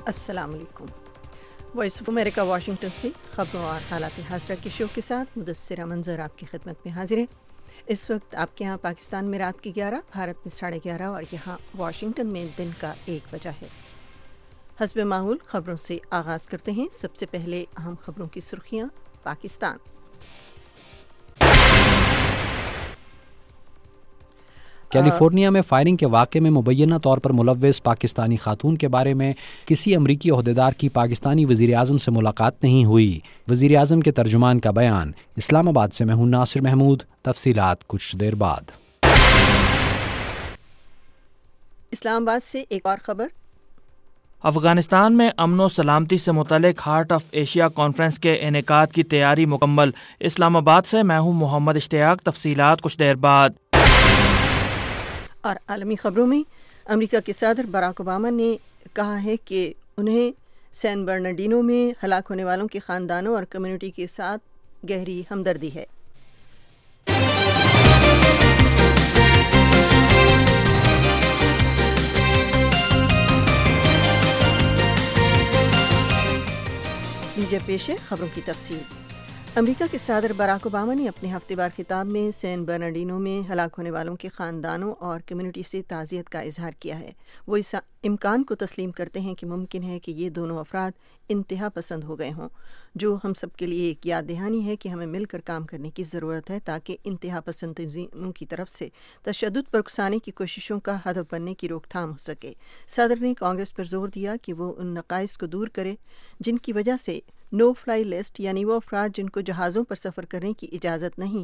السلام علیکم۔ Voice of America Washington سے خبروں اور حالات حاضرہ کے شو کے ساتھ مدثرہ منظر آپ کی خدمت میں حاضر ہے۔ اس وقت آپ کے ہاں پاکستان میں رات کی 11، بھارت میں 11:30 اور یہاں واشنگٹن میں دن کا 1 بجا ہے۔ حسب معمول خبروں سے آغاز کرتے ہیں۔ سب سے پہلے اہم خبروں کی سرخیاں۔ پاکستان کیلیفورنیا میں فائرنگ کے واقعے میں مبینہ طور پر ملوث پاکستانی خاتون کے بارے میں کسی امریکی عہدیدار کی پاکستانی وزیراعظم سے ملاقات نہیں ہوئی۔ وزیراعظم کے ترجمان کا بیان۔ اسلام آباد سے میں ہوں ناصر محمود، تفصیلات کچھ دیر بعد۔ اسلام آباد سے ایک اور خبر۔ افغانستان میں امن و سلامتی سے متعلق ہارٹ آف ایشیا کانفرنس کے انعقاد کی تیاری مکمل۔ اسلام آباد سے میں ہوں محمد اشتیاق، تفصیلات کچھ دیر بعد۔ اور عالمی خبروں میں امریکہ کے صدر باراک اوباما نے کہا ہے کہ انہیں سین برنارڈینو میں ہلاک ہونے والوں کے خاندانوں اور کمیونٹی کے ساتھ گہری ہمدردی ہے۔ لیجیے پیش ہے خبروں کی تفصیل۔ امریکہ کے صدر باراک اوباما نے اپنے ہفتے وار خطاب میں سین برنارڈینو میں ہلاک ہونے والوں کے خاندانوں اور کمیونٹی سے تعزیت کا اظہار کیا ہے۔ وہ اس امکان کو تسلیم کرتے ہیں کہ ممکن ہے کہ یہ دونوں افراد انتہا پسند ہو گئے ہوں، جو ہم سب کے لیے ایک یاد دہانی ہے کہ ہمیں مل کر کام کرنے کی ضرورت ہے تاکہ انتہا پسند تنظیموں کی طرف سے تشدد پر اکسانے کی کوششوں کا ہدف بننے کی روک تھام ہو سکے۔ صدر نے کانگریس پر زور دیا کہ وہ ان نقائص کو دور کرے جن کی وجہ سے نو فلائی لسٹ، یعنی وہ افراد جن کو جہازوں پر سفر کرنے کی اجازت نہیں،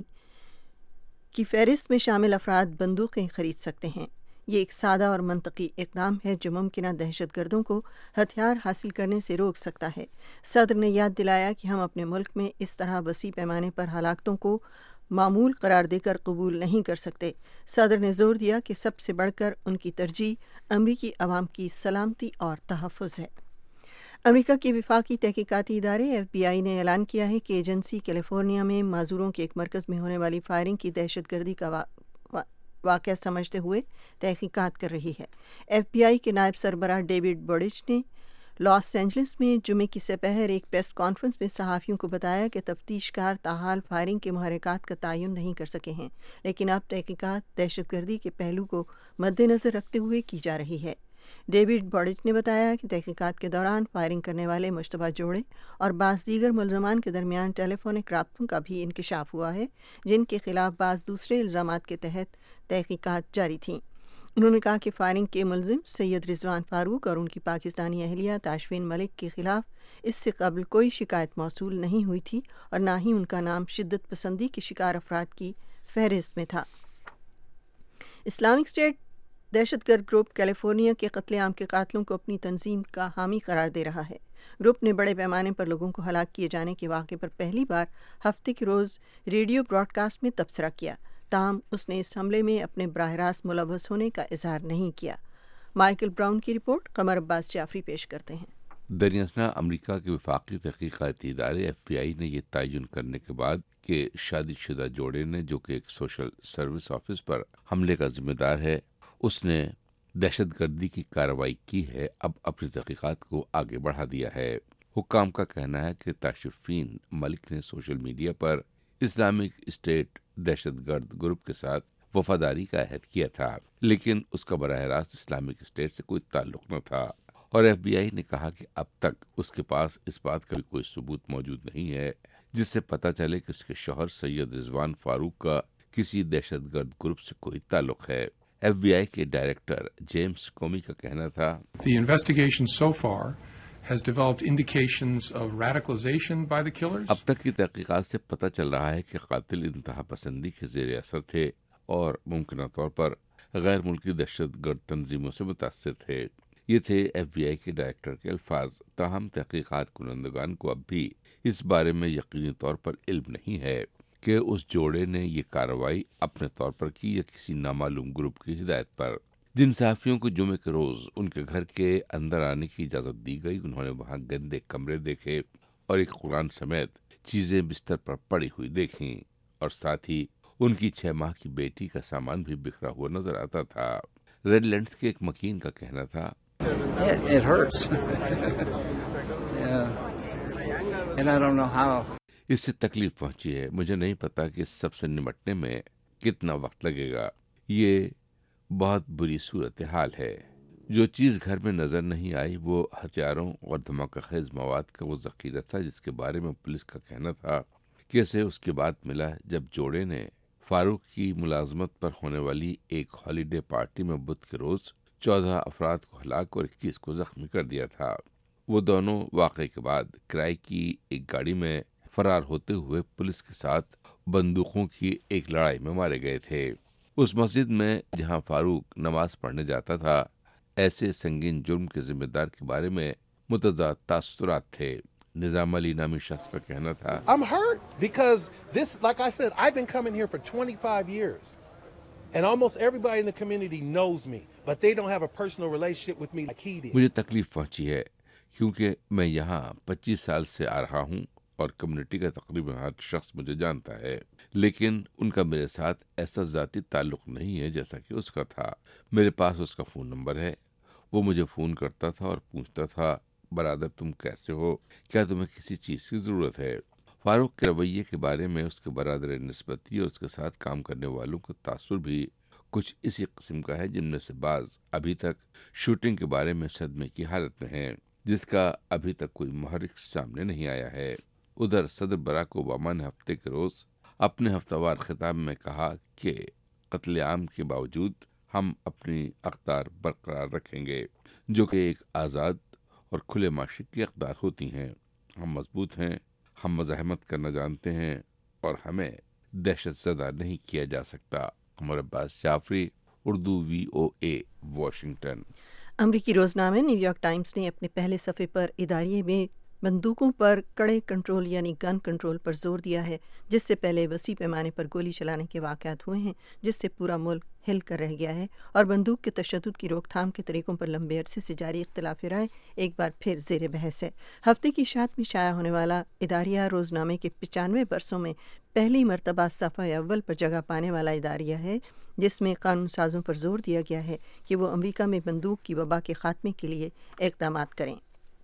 کی فہرست میں شامل افراد بندوقیں خرید سکتے ہیں۔ یہ ایک سادہ اور منطقی اقدام ہے جو ممکنہ دہشت گردوں کو ہتھیار حاصل کرنے سے روک سکتا ہے۔ صدر نے یاد دلایا کہ ہم اپنے ملک میں اس طرح وسیع پیمانے پر ہلاکتوں کو معمول قرار دے کر قبول نہیں کر سکتے۔ صدر نے زور دیا کہ سب سے بڑھ کر ان کی ترجیح امریکی عوام کی سلامتی اور تحفظ ہے۔ امریکہ کے وفاقی تحقیقاتی ادارے FBI نے اعلان کیا ہے کہ ایجنسی کیلیفورنیا میں معذوروں کے ایک مرکز میں ہونے والی فائرنگ کی دہشت گردی کا واقعہ سمجھتے ہوئے تحقیقات کر رہی ہے۔ FBI کے نائب سربراہ ڈیوڈ بوڈچ نے لاس اینجلس میں جمعے کی سپہر ایک پریس کانفرنس میں صحافیوں کو بتایا کہ تفتیش کار تاحال فائرنگ کے محرکات کا تعین نہیں کر سکے ہیں، لیکن اب تحقیقات دہشت گردی کے پہلو کو مد نظر رکھتے ہوئے کی جا رہی ہے۔ ڈیوڈ بوڈچ نے بتایا کہ تحقیقات کے دوران فائرنگ کرنے والے مشتبہ جوڑے اور بعض دیگر ملزمان کے درمیان ٹیلی فونک رابطوں کا بھی انکشاف ہوا ہے، جن کے خلاف بعض دوسرے الزامات کے تحت تحقیقات جاری تھیں۔ انہوں نے کہا کہ فائرنگ کے ملزم سید رضوان فاروق اور ان کی پاکستانی اہلیہ تاشفین ملک کے خلاف اس سے قبل کوئی شکایت موصول نہیں ہوئی تھی اور نہ ہی ان کا نام شدت پسندی کے شکار افراد کی فہرست میں تھا۔ اسلامک اسٹیٹ دہشت گرد گروپ کیلیفورنیا کے قتل عام کے قاتلوں کو اپنی تنظیم کا حامی قرار دے رہا ہے۔ گروپ نے بڑے پیمانے پر لوگوں کو ہلاک کیے جانے کے واقعے پر پہلی بار ہفتے کے روز ریڈیو براڈ کاسٹ میں تبصرہ کیا، تاہم اس نے اس حملے میں اپنے براہ راست ملوث ہونے کا اظہار نہیں کیا۔ مائیکل براؤن کی رپورٹ قمر عباس جعفری پیش کرتے ہیں۔ دریں امریکہ کے وفاقی تحقیقاتی ادارے FBI نے یہ تعین کرنے کے بعد کہ شادی شدہ جوڑے نے جو کہ ایک سوشل سروس آفس پر حملے کا ذمہ دار ہے، اس نے دہشت گردی کی کارروائی کی ہے، اب اپنی تحقیقات کو آگے بڑھا دیا ہے۔ حکام کا کہنا ہے کہ تاشفین ملک نے سوشل میڈیا پر اسلامک اسٹیٹ دہشت گرد گروپ کے ساتھ وفاداری کا عہد کیا تھا، لیکن اس کا براہ راست اسلامک اسٹیٹ سے کوئی تعلق نہ تھا، اور FBI نے کہا کہ اب تک اس کے پاس اس بات کا کوئی ثبوت موجود نہیں ہے جس سے پتہ چلے کہ اس کے شوہر سید رضوان فاروق کا کسی دہشت گرد گروپ سے کوئی تعلق ہے۔ FBI کے ڈائریکٹر جیمز کومی کا کہنا تھا، The investigation so far has developed indications of radicalization by the killers. اب تک کی تحقیقات سے پتہ چل رہا ہے کہ قاتل انتہا پسندی کے زیر اثر تھے اور ممکنہ طور پر غیر ملکی دہشت گرد تنظیموں سے متاثر تھے۔ یہ تھے FBI کے ڈائریکٹر کے الفاظ، تاہم تحقیقات کنندگان کو اب بھی اس بارے میں یقینی طور پر علم نہیں ہے کہ اس جوڑے نے یہ کارروائی اپنے طور پر کی یا کسی نامعلوم گروپ کی ہدایت پر۔ جن صحافیوں کو جمعے کے روز ان کے گھر کے اندر آنے کی اجازت دی گئی، انہوں نے وہاں گندے کمرے دیکھے اور ایک قرآن سمیت چیزیں بستر پر پڑی ہوئی دیکھیں، اور ساتھ ہی ان کی 6 ماہ کی بیٹی کا سامان بھی بکھرا ہوا نظر آتا تھا۔ ریڈ لینڈز کے ایک مکین کا کہنا تھا، It hurts. Yeah. And I don't know how. اس سے تکلیف پہنچی ہے. مجھے نہیں پتا کہ اس سب سے نمٹنے میں کتنا وقت لگے گا. یہ بہت بری صورتحال ہے. جو چیز گھر میں نظر نہیں آئی وہ ہتھیاروں اور دھماکہ خیز مواد کا وہ ذخیرہ تھا جس کے بارے میں پولیس کا کہنا تھا کہ اسے اس کے بعد ملا جب جوڑے نے فاروق کی ملازمت پر ہونے والی ایک ہالیڈے پارٹی میں بدھ کے روز 14 افراد کو ہلاک اور 21 کو زخمی کر دیا تھا. وہ دونوں واقعے کے بعد کرائے کی ایک گاڑی میں فرار ہوتے ہوئے پولیس کے ساتھ بندوقوں کی ایک لڑائی میں مارے گئے تھے. اس مسجد میں جہاں فاروق نماز پڑھنے جاتا تھا ایسے سنگین جرم کے ذمہ دار کے بارے میں متضاد تاثرات تھے. نظام علی نامی شخص کا کہنا تھا I'm hurt because this, like I said, I've been coming here for 25 years. And almost everybody in the community knows me, but they don't have a personal relationship with me like he did. مجھے تکلیف پہنچی ہے کیونکہ میں یہاں 25 سال سے آ رہا ہوں اور کمیونٹی کا تقریباً ہر شخص مجھے جانتا ہے، لیکن ان کا میرے ساتھ ایسا ذاتی تعلق نہیں ہے جیسا کہ اس کا تھا. میرے پاس اس کا فون نمبر ہے. وہ مجھے فون کرتا تھا اور پوچھتا تھا برادر تم کیسے ہو، کیا تمہیں کسی چیز کی ضرورت ہے. فاروق کے رویے کے بارے میں اس کے برادر نسبتی اور اس کے ساتھ کام کرنے والوں کا تاثر بھی کچھ اسی قسم کا ہے، جن میں سے بعض ابھی تک شوٹنگ کے بارے میں صدمے کی حالت میں ہیں جس کا ابھی تک کوئی محرک سامنے نہیں آیا ہے. ادھر صدر براک اوباما نے ہفتے کے روز اپنے ہفتہ وار خطاب میں کہا کہ قتل عام کے باوجود ہم اپنی اقدار برقرار رکھیں گے جو کہ ایک آزاد اور کھلے معاشرے کی اقدار ہوتی ہیں. ہم مضبوط ہیں، ہم مزاحمت کرنا جانتے ہیں اور ہمیں دہشت زدہ نہیں کیا جا سکتا. Umar Abbas Jafri, Urdu VOA، Washington. امریکی روزنامے نیو یارک ٹائمز نے اپنے پہلے صفحے پر اداریے میں بندوقوں پر کڑے کنٹرول یعنی گن کنٹرول پر زور دیا ہے، جس سے پہلے وسیع پیمانے پر گولی چلانے کے واقعات ہوئے ہیں جس سے پورا ملک ہل کر رہ گیا ہے اور بندوق کے تشدد کی روک تھام کے طریقوں پر لمبے عرصے سے جاری اختلاف رائے ایک بار پھر زیر بحث ہے. ہفتے کی اشاعت میں شائع ہونے والا اداریہ روزنامے کے 95 برسوں میں پہلی مرتبہ صفحہ اول پر جگہ پانے والا اداریہ ہے جس میں قانون سازوں پر زور دیا گیا ہے کہ وہ امریکہ میں بندوق کی وبا کے خاتمے کے لیے اقدامات کریں.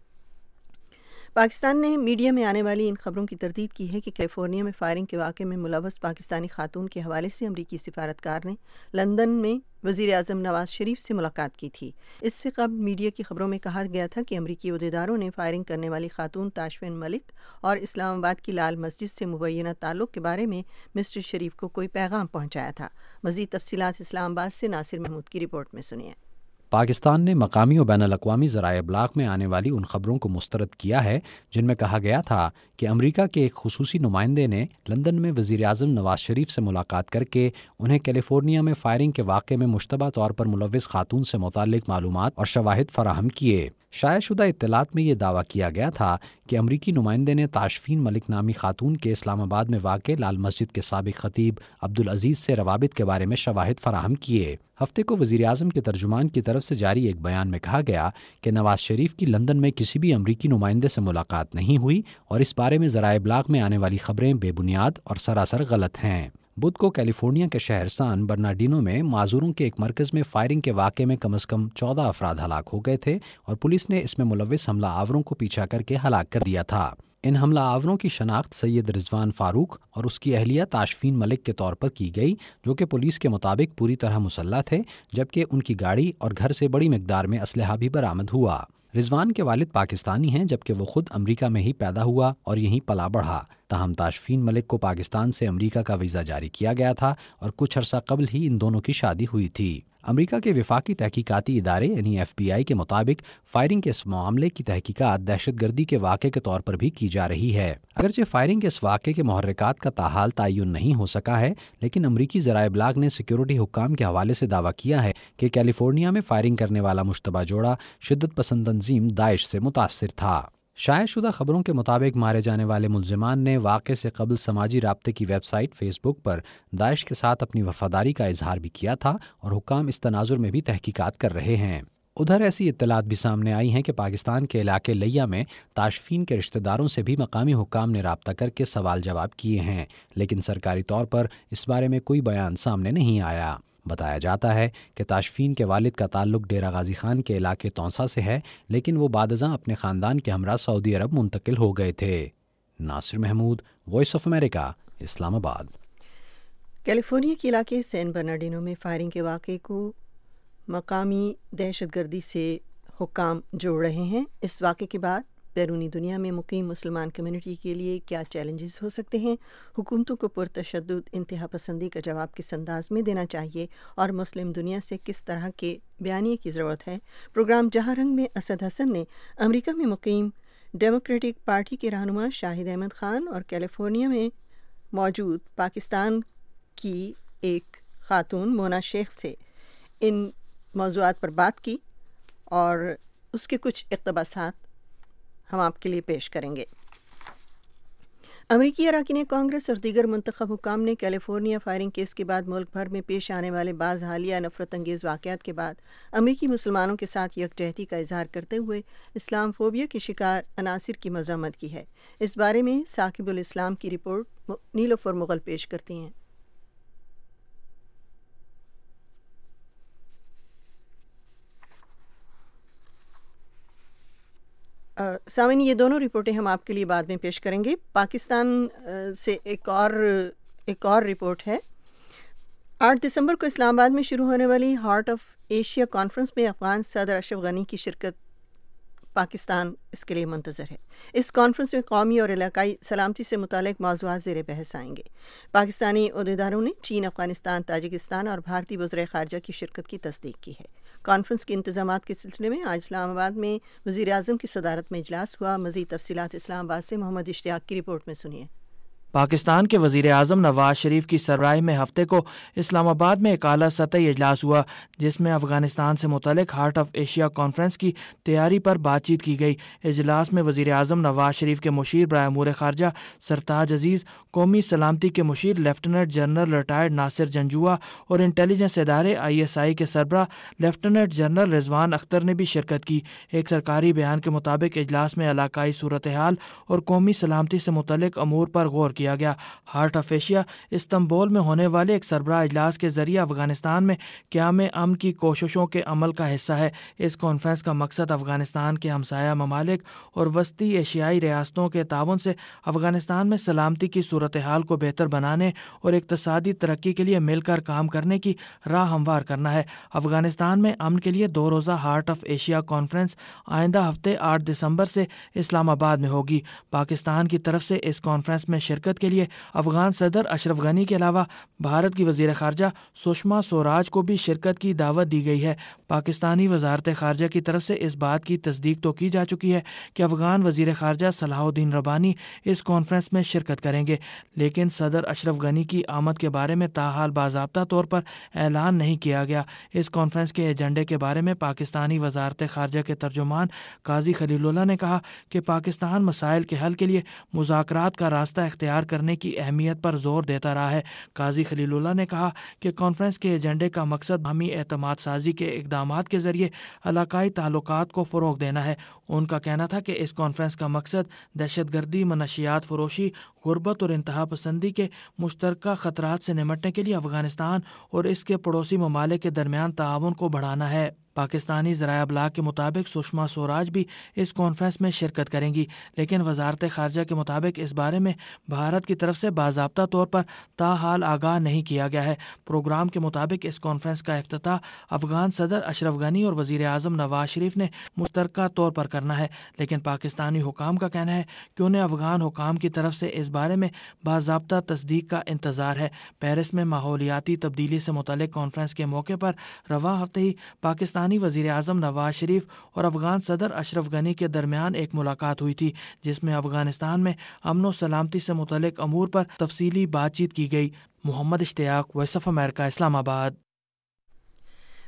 پاکستان نے میڈیا میں آنے والی ان خبروں کی تردید کی ہے کہ کیلیفورنیا میں فائرنگ کے واقعے میں ملوث پاکستانی خاتون کے حوالے سے امریکی سفارتکار نے لندن میں وزیر اعظم نواز شریف سے ملاقات کی تھی. اس سے قبل میڈیا کی خبروں میں کہا گیا تھا کہ امریکی عہدیداروں نے فائرنگ کرنے والی خاتون تاشفین ملک اور اسلام آباد کی لال مسجد سے مبینہ تعلق کے بارے میں مسٹر شریف کو کوئی پیغام پہنچایا تھا. مزید تفصیلات اسلام آباد سے ناصر محمود کی رپورٹ میں سنیے. پاکستان نے مقامی و بین الاقوامی ذرائع ابلاغ میں آنے والی ان خبروں کو مسترد کیا ہے جن میں کہا گیا تھا کہ امریکہ کے ایک خصوصی نمائندے نے لندن میں وزیر اعظم نواز شریف سے ملاقات کر کے انہیں کیلیفورنیا میں فائرنگ کے واقعے میں مشتبہ طور پر ملوث خاتون سے متعلق معلومات اور شواہد فراہم کیے. شائع شدہ اطلاعات میں یہ دعویٰ کیا گیا تھا کہ امریکی نمائندے نے تاشفین ملک نامی خاتون کے اسلام آباد میں واقع لال مسجد کے سابق خطیب عبدالعزیز سے روابط کے بارے میں شواہد فراہم کیے. ہفتے کو وزیر اعظم کے ترجمان کی طرف سے جاری ایک بیان میں کہا گیا کہ نواز شریف کی لندن میں کسی بھی امریکی نمائندے سے ملاقات نہیں ہوئی اور اس بارے میں ذرائع ابلاغ میں آنے والی خبریں بے بنیاد اور سراسر غلط ہیں. بدھ کو کیلیفورنیا کے شہر سان برنارڈینو میں معذوروں کے ایک مرکز میں فائرنگ کے واقعے میں کم از کم 14 افراد ہلاک ہو گئے تھے اور پولیس نے اس میں ملوث حملہ آوروں کو پیچھا کر کے ہلاک کر دیا تھا. ان حملہ آوروں کی شناخت سید رضوان فاروق اور اس کی اہلیہ تاشفین ملک کے طور پر کی گئی جو کہ پولیس کے مطابق پوری طرح مسلح تھے، جبکہ ان کی گاڑی اور گھر سے بڑی مقدار میں اسلحہ بھی برآمد ہوا. رضوان کے والد پاکستانی ہیں جبکہ وہ خود امریکہ میں ہی پیدا ہوا اور یہیں پلا بڑھا. تاہم تاشفین ملک کو پاکستان سے امریکہ کا ویزا جاری کیا گیا تھا اور کچھ عرصہ قبل ہی ان دونوں کی شادی ہوئی تھی. امریکہ کے وفاقی تحقیقاتی ادارے یعنی FBI کے مطابق فائرنگ کے اس معاملے کی تحقیقات دہشت گردی کے واقعے کے طور پر بھی کی جا رہی ہے. اگرچہ فائرنگ کے اس واقعے کے محرکات کا تاحال تعین نہیں ہو سکا ہے، لیکن امریکی ذرائع ابلاغ نے سیکیورٹی حکام کے حوالے سے دعویٰ کیا ہے کہ کیلیفورنیا میں فائرنگ کرنے والا مشتبہ جوڑا شدت پسند تنظیم داعش سے متاثر تھا. شائع شدہ خبروں کے مطابق مارے جانے والے ملزمان نے واقعے سے قبل سماجی رابطے کی ویب سائٹ فیس بک پر داعش کے ساتھ اپنی وفاداری کا اظہار بھی کیا تھا اور حکام اس تناظر میں بھی تحقیقات کر رہے ہیں. ادھر ایسی اطلاعات بھی سامنے آئی ہیں کہ پاکستان کے علاقے لیا میں تاشفین کے رشتہ داروں سے بھی مقامی حکام نے رابطہ کر کے سوال جواب کیے ہیں، لیکن سرکاری طور پر اس بارے میں کوئی بیان سامنے نہیں آیا. بتایا جاتا ہے کہ تاشفین کے والد کا تعلق ڈیرہ غازی خان کے علاقے تونسا سے ہے، لیکن وہ بعد ازاں اپنے خاندان کے ہمراہ سعودی عرب منتقل ہو گئے تھے۔ Nasir Mahmood, voice of America, Islamabad. California کے علاقے سین برنارڈینو میں فائرنگ کے واقعے کو مقامی دہشت گردی سے حکام جوڑ رہے ہیں۔ اس واقعے کے بعد بیرونی دنیا میں مقیم مسلمان کمیونٹی کے لیے کیا چیلنجز ہو سکتے ہیں؟ حکومتوں کو پرتشدد انتہا پسندی کا جواب کس انداز میں دینا چاہیے اور مسلم دنیا سے کس طرح کے بیانیے کی ضرورت ہے؟ پروگرام جہاں رنگ میں اسد حسن نے امریکہ میں مقیم ڈیموکریٹک پارٹی کے رہنما شاہد احمد خان اور کیلیفورنیا میں موجود پاکستان کی ایک خاتون مونا شیخ سے ان موضوعات پر بات کی اور اس کے کچھ اقتباسات ہم آپ کے لیے پیش کریں گے۔ امریکی اراکین کانگریس اور دیگر منتخب حکام نے کیلیفورنیا فائرنگ کیس کے بعد ملک بھر میں پیش آنے والے بعض حالیہ نفرت انگیز واقعات کے بعد امریکی مسلمانوں کے ساتھ یکجہتی کا اظہار کرتے ہوئے اسلام فوبیا کے شکار عناصر کی مذمت کی ہے۔ اس بارے میں ثاقب الاسلام کی رپورٹ نیلوفر مغل پیش کرتی ہیں۔ سامعین، یہ دونوں رپورٹیں ہم آپ کے لیے بعد میں پیش کریں گے۔ پاکستان سے ایک اور رپورٹ ہے۔ 8 دسمبر کو اسلام آباد میں شروع ہونے والی ہارٹ آف ایشیا کانفرنس میں افغان صدر اشرف غنی کی شرکت پاکستان اس کے لیے منتظر ہے۔ اس کانفرنس میں قومی اور علاقائی سلامتی سے متعلق موضوعات زیر بحث آئیں گے۔ پاکستانی عہدیداروں نے چین، افغانستان، تاجکستان اور بھارتی وزرائے خارجہ کی شرکت کی تصدیق کی ہے۔ کانفرنس کے انتظامات کے سلسلے میں آج اسلام آباد میں وزیر اعظم کی صدارت میں اجلاس ہوا۔ مزید تفصیلات اسلام آباد سے محمد اشتیاق کی رپورٹ میں سنیے۔ پاکستان کے وزیر اعظم نواز شریف کی سربراہی میں ہفتے کو اسلام آباد میں ایک اعلیٰ سطحی اجلاس ہوا، جس میں افغانستان سے متعلق ہارٹ آف ایشیا کانفرنس کی تیاری پر بات چیت کی گئی۔ اجلاس میں وزیر اعظم نواز شریف کے مشیر برائے امور خارجہ سرتاج عزیز، قومی سلامتی کے مشیر lieutenant general retired Nasir Janjua اور انٹیلیجنس ادارے ISI کے سربراہ لیفٹیننٹ جنرل رضوان اختر نے بھی شرکت کی۔ ایک سرکاری بیان کے مطابق اجلاس میں علاقائی صورتحال اور قومی سلامتی سے متعلق امور پر غور کیا گیا۔ ہارٹ آف ایشیا استنبول میں ہونے والے ایک سربراہ اجلاس کے ذریعے افغانستان میں قیام امن کی کوششوں کے عمل کا حصہ ہے۔ اس کانفرنس کا مقصد افغانستان کے ہمسایہ ممالک اور وسطی ایشیائی ریاستوں کے تعاون سے افغانستان میں سلامتی کی صورتحال کو بہتر بنانے اور اقتصادی ترقی کے لیے مل کر کام کرنے کی راہ ہموار کرنا ہے۔ افغانستان میں امن کے لیے 2 روزہ ہارٹ آف ایشیا کانفرنس آئندہ ہفتے 8 دسمبر سے اسلام آباد میں ہوگی۔ پاکستان کی طرف سے اس کانفرنس میں شرکت کے لیے افغان صدر اشرف غنی کے علاوہ بھارت کی وزیر خارجہ سشما سوراج کو بھی شرکت کی دعوت دی گئی ہے۔ پاکستانی وزارت خارجہ کی طرف سے اس بات کی تصدیق تو کی جا چکی ہے کہ افغان وزیر خارجہ صلاح الدین ربانی اس کانفرنس میں شرکت کریں گے، لیکن صدر اشرف غنی کی آمد کے بارے میں تاحال باضابطہ طور پر اعلان نہیں کیا گیا۔ اس کانفرنس کے ایجنڈے کے بارے میں پاکستانی وزارت خارجہ کے ترجمان قاضی خلیل اللہ نے کہا کہ پاکستان مسائل کے حل کے لیے مذاکرات کا راستہ اختیار کرنے کی اہمیت پر زور دیتا رہا ہے۔ قاضی خلیل اللہ نے کہا کہ کانفرنس کے ایجنڈے کا مقصد باہمی اعتماد سازی کے اقدامات کے ذریعے علاقائی تعلقات کو فروغ دینا ہے۔ ان کا کہنا تھا کہ اس کانفرنس کا مقصد دہشت گردی، منشیات فروشی، غربت اور انتہا پسندی کے مشترکہ خطرات سے نمٹنے کے لیے افغانستان اور اس کے پڑوسی ممالک کے درمیان تعاون کو بڑھانا ہے۔ پاکستانی ذرائع ابلاغ کے مطابق سشما سوراج بھی اس کانفرنس میں شرکت کریں گی، لیکن وزارت خارجہ کے مطابق اس بارے میں بھارت کی طرف سے باضابطہ طور پر تاحال آگاہ نہیں کیا گیا ہے۔ پروگرام کے مطابق اس کانفرنس کا افتتاح افغان صدر اشرف غنی اور وزیر اعظم نواز شریف نے مشترکہ طور پر کرنا ہے، لیکن پاکستانی حکام کا کہنا ہے کہ انہیں افغان حکام کی طرف سے اس بارے میں باضابطہ تصدیق کا انتظار ہے۔ پیرس میں ماحولیاتی تبدیلی سے متعلق کانفرنس کے موقع پر رواں ہفتے ہی پاکستانی وزیر اعظم نواز شریف اور افغان صدر اشرف غنی کے درمیان ایک ملاقات ہوئی تھی، جس میں افغانستان میں امن و سلامتی سے متعلق امور پر تفصیلی بات چیت کی گئی۔ محمد اشتیاق، وائس آف امریکہ، اسلام آباد۔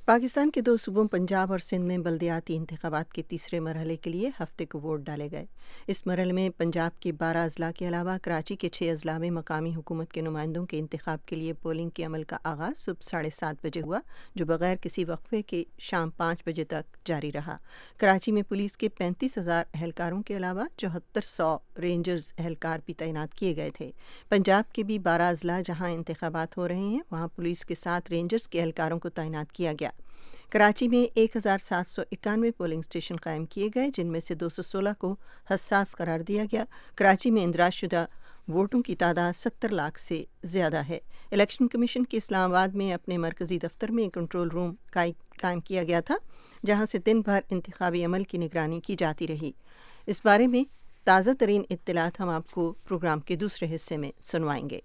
پاکستان کے 2 صوبوں پنجاب اور سندھ میں بلدیاتی انتخابات کے تیسرے مرحلے کے لیے ہفتے کو ووٹ ڈالے گئے۔ اس مرحلے میں پنجاب کے 12 اضلاع کے علاوہ کراچی کے 6 اضلاع میں مقامی حکومت کے نمائندوں کے انتخاب کے لیے پولنگ کے عمل کا آغاز صبح 7:30 بجے ہوا، جو بغیر کسی وقفے کے شام 5 بجے تک جاری رہا۔ کراچی میں پولیس کے 35,000 اہلکاروں کے علاوہ 7400 رینجرز اہلکار بھی تعینات کیے گئے تھے۔ پنجاب کے بھی 12 اضلاع جہاں انتخابات ہو رہے ہیں وہاں پولیس کے ساتھ رینجرز کے اہلکاروں کو تعینات کیا گیا۔ کراچی میں 1791 پولنگ اسٹیشن قائم کیے گئے، جن میں سے 216 کو حساس قرار دیا گیا۔ کراچی میں اندراج شدہ ووٹوں کی تعداد 70 لاکھ سے زیادہ ہے۔ الیکشن کمیشن کے اسلام آباد میں اپنے مرکزی دفتر میں ایک کنٹرول روم قائم کیا گیا تھا، جہاں سے دن بھر انتخابی عمل کی نگرانی کی جاتی رہی۔ اس بارے میں تازہ ترین اطلاعات ہم آپ کو پروگرام کے دوسرے حصے میں سنوائیں گے۔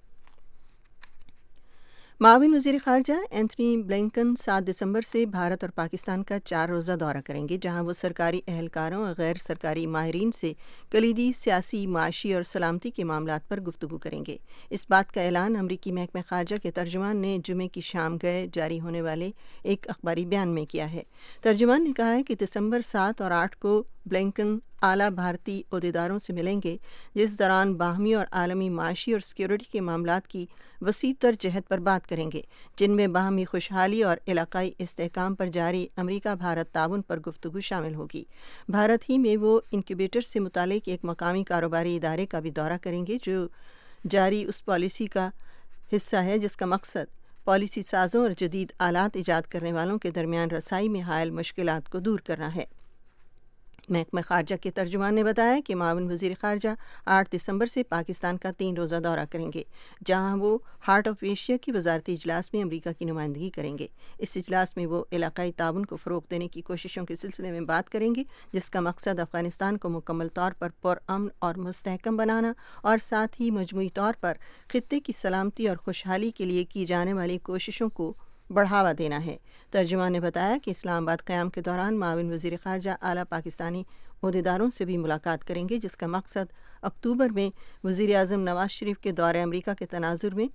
معاون وزیر خارجہ اینتھنی بلنکن 7 دسمبر سے بھارت اور پاکستان کا 4 روزہ دورہ کریں گے، جہاں وہ سرکاری اہلکاروں اور غیر سرکاری ماہرین سے کلیدی سیاسی، معاشی اور سلامتی کے معاملات پر گفتگو کریں گے۔ اس بات کا اعلان امریکی محکمہ خارجہ کے ترجمان نے جمعے کی شام گئے جاری ہونے والے ایک اخباری بیان میں کیا ہے۔ ترجمان نے کہا ہے کہ دسمبر 7 اور 8 کو بلنکن اعلیٰ بھارتی عہدیداروں سے ملیں گے، جس دوران باہمی اور عالمی معاشی اور سیکیورٹی کے معاملات کی وسیع تر جہت پر بات کریں گے، جن میں باہمی خوشحالی اور علاقائی استحکام پر جاری امریکہ بھارت تعاون پر گفتگو شامل ہوگی۔ بھارت ہی میں وہ انکیوبیٹر سے متعلق ایک مقامی کاروباری ادارے کا بھی دورہ کریں گے جو جاری اس پالیسی کا حصہ ہے جس کا مقصد پالیسی سازوں اور جدید آلات ایجاد کرنے والوں کے درمیان رسائی میں حائل مشکلات کو دور کرنا ہے۔ محکمہ خارجہ کے ترجمان نے بتایا کہ معاون وزیر خارجہ 8 دسمبر سے پاکستان کا 3 روزہ دورہ کریں گے، جہاں وہ ہارٹ آف ایشیا کی وزارتی اجلاس میں امریکہ کی نمائندگی کریں گے۔ اس اجلاس میں وہ علاقائی تعاون کو فروغ دینے کی کوششوں کے سلسلے میں بات کریں گے، جس کا مقصد افغانستان کو مکمل طور پر پرامن اور مستحکم بنانا اور ساتھ ہی مجموعی طور پر خطے کی سلامتی اور خوشحالی کے لیے کی جانے والی کوششوں کو بڑھاوا دینا ہے۔ ترجمان نے بتایا کہ اسلام آباد قیام کے دوران معاون وزیر خارجہ اعلیٰ پاکستانی عہدیداروں سے بھی ملاقات کریں گے، جس کا مقصد اکتوبر میں وزیر اعظم نواز شریف کے دورہ امریکہ کے تناظر میں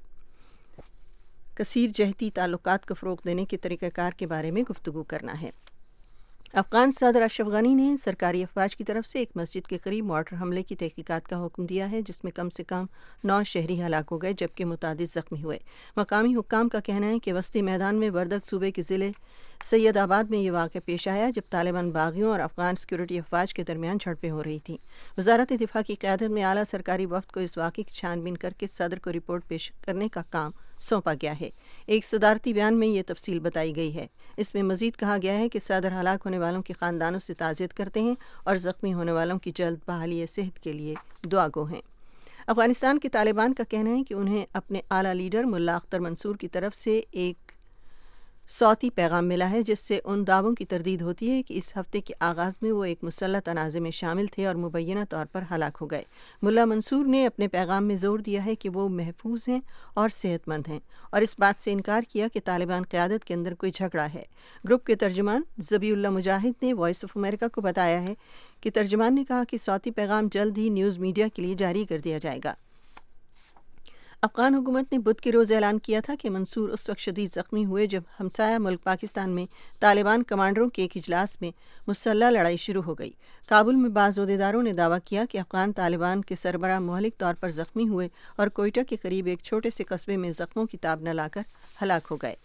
کثیر جہتی تعلقات کو فروغ دینے کے طریقہ کار کے بارے میں گفتگو کرنا ہے۔ افغان صدر اشرف غنی نے سرکاری افواج کی طرف سے ایک مسجد کے قریب مارٹر حملے کی تحقیقات کا حکم دیا ہے، جس میں کم سے کم 9 شہری ہلاک ہو گئے جبکہ متعدد زخمی ہوئے۔ مقامی حکام کا کہنا ہے کہ وسطی میدان میں وردگ صوبے کے ضلع سید آباد میں یہ واقعہ پیش آیا جب طالبان باغیوں اور افغان سیکورٹی افواج کے درمیان جھڑپیں ہو رہی تھیں۔ وزارت دفاع کی قیادت میں اعلیٰ سرکاری وفد کو اس واقعے کی چھان بین کر کے صدر کو رپورٹ پیش کرنے کا کام سونپا گیا ہے۔ ایک صدارتی بیان میں یہ تفصیل بتائی گئی ہے۔ اس میں مزید کہا گیا ہے کہ صدر ہلاک ہونے والوں کے خاندانوں سے تعزیت کرتے ہیں اور زخمی ہونے والوں کی جلد بحالی صحت کے لیے دعا گو ہیں۔ افغانستان کے طالبان کا کہنا ہے کہ انہیں اپنے اعلیٰ لیڈر ملا اختر منصور کی طرف سے ایک صوتی پیغام ملا ہے جس سے ان دعووں کی تردید ہوتی ہے کہ اس ہفتے کے آغاز میں وہ ایک مسلح تنازع میں شامل تھے اور مبینہ طور پر ہلاک ہو گئے۔ ملا منصور نے اپنے پیغام میں زور دیا ہے کہ وہ محفوظ ہیں اور صحت مند ہیں، اور اس بات سے انکار کیا کہ طالبان قیادت کے اندر کوئی جھگڑا ہے۔ گروپ کے ترجمان ذبیح اللہ مجاہد نے وائس آف امریکہ کو بتایا ہے کہ ترجمان نے کہا کہ صوتی پیغام جلد ہی نیوز میڈیا کے لیے جاری کر دیا جائے گا۔ افغان حکومت نے بدھ کے روز اعلان کیا تھا کہ منصور اس وقت شدید زخمی ہوئے جب ہمسایہ ملک پاکستان میں طالبان کمانڈروں کے ایک اجلاس میں مسلح لڑائی شروع ہو گئی۔ کابل میں بعض عہدیداروں نے دعویٰ کیا کہ افغان طالبان کے سربراہ مہلک طور پر زخمی ہوئے اور کوئٹہ کے قریب ایک چھوٹے سے قصبے میں زخموں کی تاب نہ لا کر ہلاک ہو گئے۔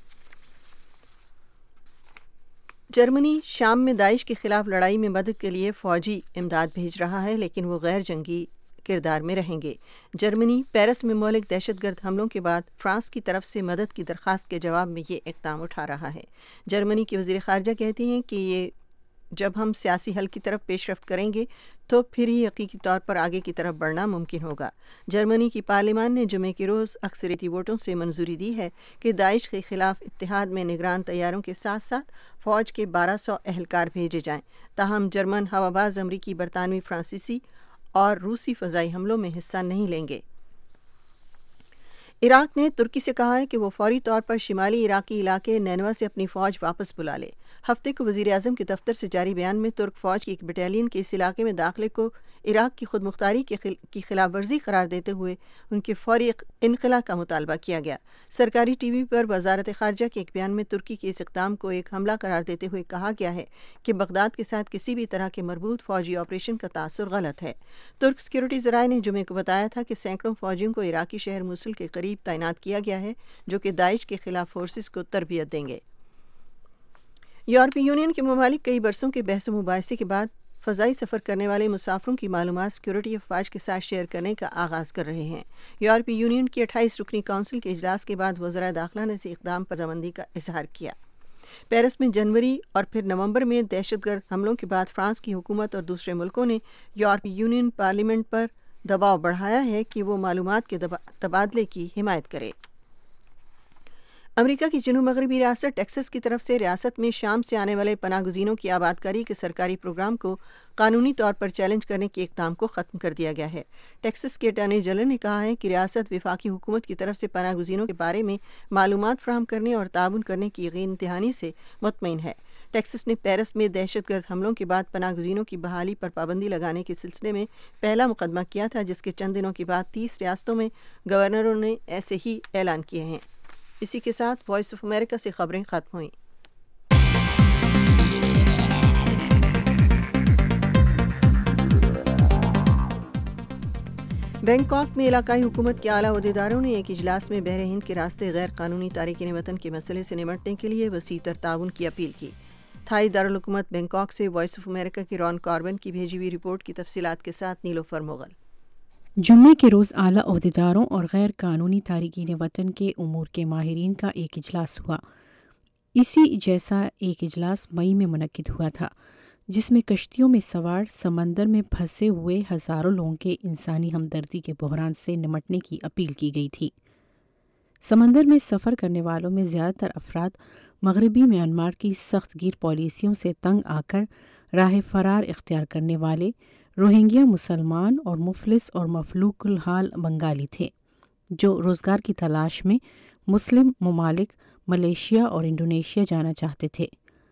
جرمنی شام میں داعش کے خلاف لڑائی میں مدد کے لیے فوجی امداد بھیج رہا ہے، لیکن وہ غیر جنگی کردار میں رہیں گے۔ جرمنی پیرس میں مہلک دہشت گرد حملوں کے بعد فرانس کی طرف سے مدد کی درخواست کے جواب میں یہ اقدام اٹھا رہا ہے۔ جرمنی کی وزیر خارجہ کہتی ہیں کہ جب ہم سیاسی حل کی طرف پیش رفت کریں گے تو پھر ہی حقیقی طور پر آگے کی طرف بڑھنا ممکن ہوگا۔ جرمنی کی پارلیمان نے جمعے کے روز اکثریتی ووٹوں سے منظوری دی ہے کہ داعش کے خلاف اتحاد میں نگران طیاروں کے ساتھ ساتھ فوج کے 1200 اہلکار بھیجے جائیں، تاہم جرمن ہواباز امریکی، برطانوی، فرانسیسی اور روسی فضائی حملوں میں حصہ نہیں لیں گے۔ عراق نے ترکی سے کہا ہے کہ وہ فوری طور پر شمالی عراقی علاقے نینوا سے اپنی فوج واپس بلا لے۔ ہفتے کو وزیر اعظم کے دفتر سے جاری بیان میں ترک فوج کی ایک بٹالین کے اس علاقے میں داخلے کو عراق کی خود مختاری کی خلاف ورزی قرار دیتے ہوئے ان کے فوری انخلا کا مطالبہ کیا گیا۔ سرکاری ٹی وی پر وزارت خارجہ کے ایک بیان میں ترکی کے اس اقدام کو ایک حملہ قرار دیتے ہوئے کہا گیا ہے کہ بغداد کے ساتھ کسی بھی طرح کے مربوط فوجی آپریشن کا تاثر غلط ہے۔ ترک سیکورٹی ذرائع نے جمعے کو بتایا تھا کہ سینکڑوں فوجیوں کو عراقی شہر موصل کے قریب تعینات کیا گیا ہے جو کہ داعش کے خلاف فورسز کو تربیت دیں گے۔ یورپی یونین کے ممالک کئی برسوں کے بحث و مباحثے کے بعد فضائی سفر کرنے والے مسافروں کی معلومات سیکورٹی افواج کے ساتھ شیئر کرنے کا آغاز کر رہے ہیں۔ یورپی یونین کی 28 رکنی کونسل کے اجلاس کے بعد وزراء داخلہ نے اس اقدام پر رضامندی کا اظہار کیا۔ پیرس میں جنوری اور پھر نومبر میں دہشت گرد حملوں کے بعد فرانس کی حکومت اور دوسرے ملکوں نے یورپی یونین پارلیمنٹ پر دباؤ بڑھایا ہے کہ وہ معلومات کے تبادلے کی حمایت کرے۔ امریکہ کی جنوب مغربی ریاست ٹیکساس کی طرف سے ریاست میں شام سے آنے والے پناہ گزینوں کی آبادکاری کے سرکاری پروگرام کو قانونی طور پر چیلنج کرنے کے اقدام کو ختم کر دیا گیا ہے۔ ٹیکساس کے اٹارنی جنرل نے کہا ہے کہ ریاست وفاقی حکومت کی طرف سے پناہ گزینوں کے بارے میں معلومات فراہم کرنے اور تعاون کرنے کی یقین دہانی سے مطمئن ہے۔ ٹیکساس نے پیرس میں دہشت گرد حملوں کے بعد پناہ گزینوں کی بحالی پر پابندی لگانے کے سلسلے میں پہلا مقدمہ کیا تھا، جس کے چند دنوں کے بعد 30 ریاستوں میں گورنروں نے ایسے ہی اعلان کیے ہیں۔ اسی کے ساتھ وائس آف امریکہ سے خبریں ختم ہوئیں۔ بینکاک میں علاقائی حکومت کے اعلیٰ عہدیداروں نے ایک اجلاس میں بحر ہند کے راستے غیر قانونی تارکین وطن کے مسئلے سے نمٹنے کے لیے وسیع تر تعاون کی اپیل کی۔ تھائی دارالحکومت بینکاک سے وائس آف امریکہ کی رون کاربن کی بھیجی ہوئی رپورٹ کی تفصیلات کے ساتھ نیلوفر مغل۔ جمعے کے روز اعلیٰ عہدیداروں اور غیر قانونی تارکین وطن کے امور کے ماہرین کا ایک اجلاس ہوا۔ اسی جیسا ایک اجلاس مئی میں منعقد ہوا تھا، جس میں کشتیوں میں سوار سمندر میں پھنسے ہوئے ہزاروں لوگوں کے انسانی ہمدردی کے بحران سے نمٹنے کی اپیل کی گئی تھی۔ سمندر میں سفر کرنے والوں میں زیادہ تر افراد مغربی میانمار کی سخت گیر پالیسیوں سے تنگ آ کر راہ فرار اختیار کرنے والے روہنگیا مسلمان اور مفلس اور مفلوق الحال بنگالی تھے، جو روزگار کی تلاش میں مسلم ممالک ملیشیا اور انڈونیشیا جانا چاہتے تھے۔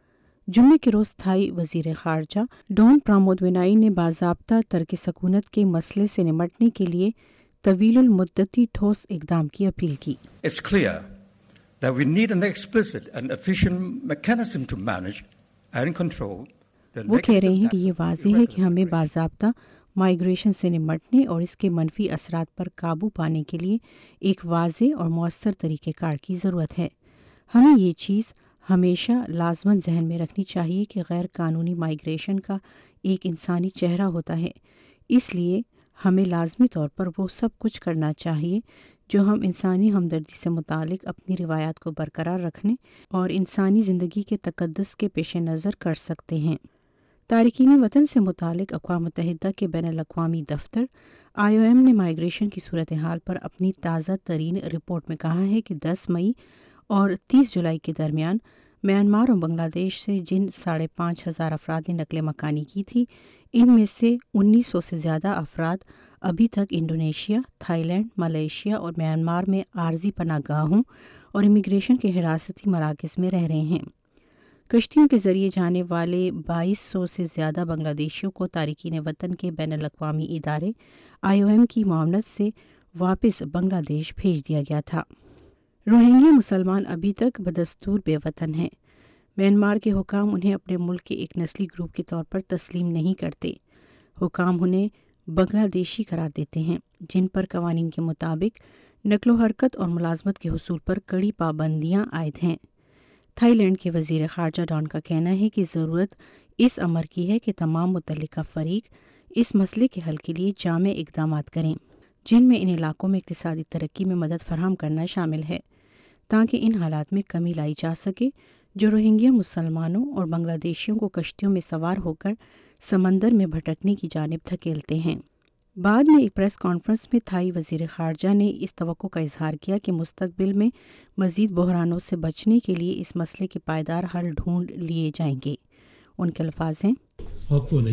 جمعے کے روز تھائی وزیر خارجہ ڈون پرامودونائی نے باضابطہ ترک سکونت کے مسئلے سے نمٹنے کے لیے طویل المدتی ٹھوس اقدام کی اپیل کی۔ It's clear that we need an explicit and efficient mechanism to manage and control. وہ کہہ رہے ہیں کہ یہ واضح ہے کہ ہمیں باضابطہ مائیگریشن سے نمٹنے اور اس کے منفی اثرات پر قابو پانے کے لیے ایک واضح اور مؤثر طریقہ کار کی ضرورت ہے۔ ہمیں یہ چیز ہمیشہ لازماً ذہن میں رکھنی چاہیے کہ غیر قانونی مائیگریشن کا ایک انسانی چہرہ ہوتا ہے، اس لیے ہمیں لازمی طور پر وہ سب کچھ کرنا چاہیے جو ہم انسانی ہمدردی سے متعلق اپنی روایات کو برقرار رکھنے اور انسانی زندگی کے تقدس کے پیش نظر کر سکتے ہیں۔ تارکین وطن سے متعلق اقوام متحدہ کے بین الاقوامی دفتر IOM نے مائیگریشن کی صورتحال پر اپنی تازہ ترین رپورٹ میں کہا ہے کہ 10 مئی اور 30 جولائی کے درمیان میانمار اور بنگلہ دیش سے جن 5,500 افراد نے نقل مکانی کی تھی، ان میں سے 1900 سے زیادہ افراد ابھی تک انڈونیشیا، تھائی لینڈ، ملیشیا اور میانمار میں عارضی پناہ گاہوں اور امیگریشن کے حراستی مراکز میں رہ رہے ہیں۔ کشتیوں کے ذریعے جانے والے 2200 سے زیادہ بنگلہ دیشیوں کو تارکین وطن کے بین الاقوامی ادارے IOM کی معاونت سے واپس بنگلہ دیش بھیج دیا گیا تھا۔ روہنگیا مسلمان ابھی تک بدستور بے وطن ہیں۔ میانمار کے حکام انہیں اپنے ملک کے ایک نسلی گروپ کے طور پر تسلیم نہیں کرتے۔ حکام انہیں بنگلہ دیشی قرار دیتے ہیں، جن پر قوانین کے مطابق نقل و حرکت اور ملازمت کے حصول پر کڑی پابندیاں عائد ہیں۔ تھائی لینڈ کے وزیر خارجہ ڈان کا کہنا ہے کہ ضرورت اس امر کی ہے کہ تمام متعلقہ فریق اس مسئلے کے حل کے لیے جامع اقدامات کریں، جن میں ان علاقوں میں اقتصادی ترقی میں مدد فراہم کرنا شامل ہے، تاکہ ان حالات میں کمی لائی جا سکے جو روہنگیا مسلمانوں اور بنگلہ دیشیوں کو کشتیوں میں سوار ہو کر سمندر میں بھٹکنے کی جانب دھکیلتے ہیں۔ بعد میں ایک پریس کانفرنس میں تھائی وزیر خارجہ نے اس توقع کا اظہار کیا کہ مستقبل میں مزید بحرانوں سے بچنے کے لیے اس مسئلے کے پائیدار حل ڈھونڈ لیے جائیں گے۔ ان کے الفاظ ہیں، Hopefully,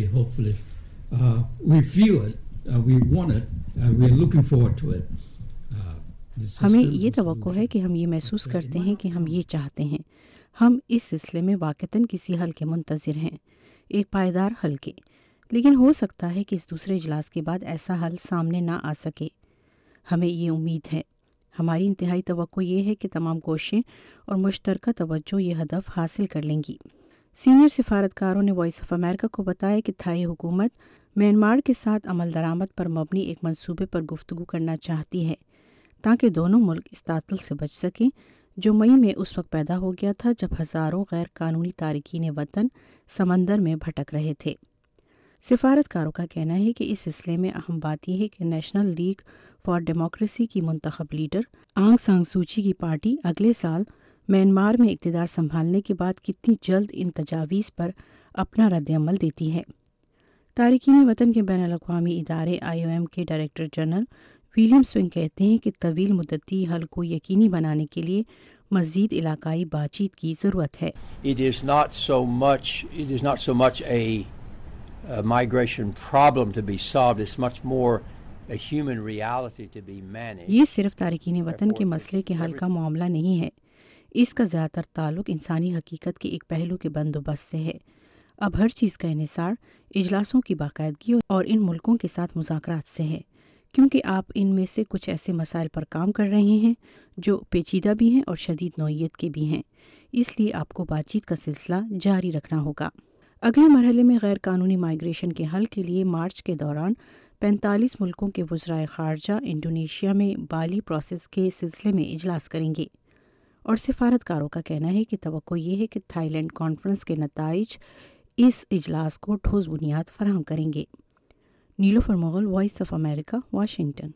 we feel it, we want it, we are looking forward to it. ہمیں یہ توقع ہے کہ ہم یہ محسوس کرتے ہیں کہ ہم یہ چاہتے ہیں، ہم اس سلسلے میں واقعتاً کسی حل کے منتظر ہیں، ایک پائیدار حل کے، لیکن ہو سکتا ہے کہ اس دوسرے اجلاس کے بعد ایسا حل سامنے نہ آ سکے۔ ہمیں یہ امید ہے ہماری انتہائی توقع یہ ہے کہ تمام کوششیں اور مشترکہ توجہ یہ ہدف حاصل کر لیں گی۔ سینئر سفارتکاروں نے وائس آف امریکہ کو بتایا کہ تھائی حکومت میانمار کے ساتھ عمل درآمد پر مبنی ایک منصوبے پر گفتگو کرنا چاہتی ہے تاکہ دونوں ملک اس تعطل سے بچ سکیں جو مئی میں اس وقت پیدا ہو گیا تھا جب ہزاروں غیر قانونی تارکین وطن سمندر میں بھٹک رہے تھے۔ سفارتکاروں کا کہنا ہے کہ اس سلسلے میں اہم بات یہ ہے کہ نیشنل لیگ فار ڈیموکریسی کی منتخب لیڈر آنگ سان سوچی کی پارٹی اگلے سال میانمار میں اقتدار سنبھالنے کے بعد کتنی جلد ان تجاویز پر اپنا رد عمل دیتی ہے۔ تارکین وطن کے بین الاقوامی ادارے IOM کے ڈائریکٹر جنرل ولیم سوئنگ کہتے ہیں کہ طویل مدتی حل کو یقینی بنانے کے لیے مزید علاقائی بات چیت کی ضرورت ہے۔ It is not so much a migration problem to be solved. It's much more a human reality to be managed. یہ صرف تارکین وطن کے مسئلے کے حل کا معاملہ نہیں ہے، اس کا زیادہ تر تعلق انسانی حقیقت کے ایک پہلو کے بندوبست سے ہے۔ اب ہر چیز کا انحصار اجلاسوں کی باقاعدگی اور ان ملکوں کے ساتھ مذاکرات سے ہے، کیونکہ آپ ان میں سے کچھ ایسے مسائل پر کام کر رہے ہیں جو پیچیدہ بھی ہیں اور شدید نوعیت کے بھی ہیں، اس لیے آپ کو بات چیت کا سلسلہ جاری رکھنا ہوگا۔ اگلے مرحلے میں غیر قانونی مائیگریشن کے حل کے لیے مارچ کے دوران 45 ملکوں کے وزرائے خارجہ انڈونیشیا میں بالی پروسیس کے سلسلے میں اجلاس کریں گے، اور سفارتکاروں کا کہنا ہے کہ توقع یہ ہے کہ تھائی لینڈ کانفرنس کے نتائج اس اجلاس کو ٹھوس بنیاد فراہم کریں گے۔ Nilofar Mughal, voice of America, Washington.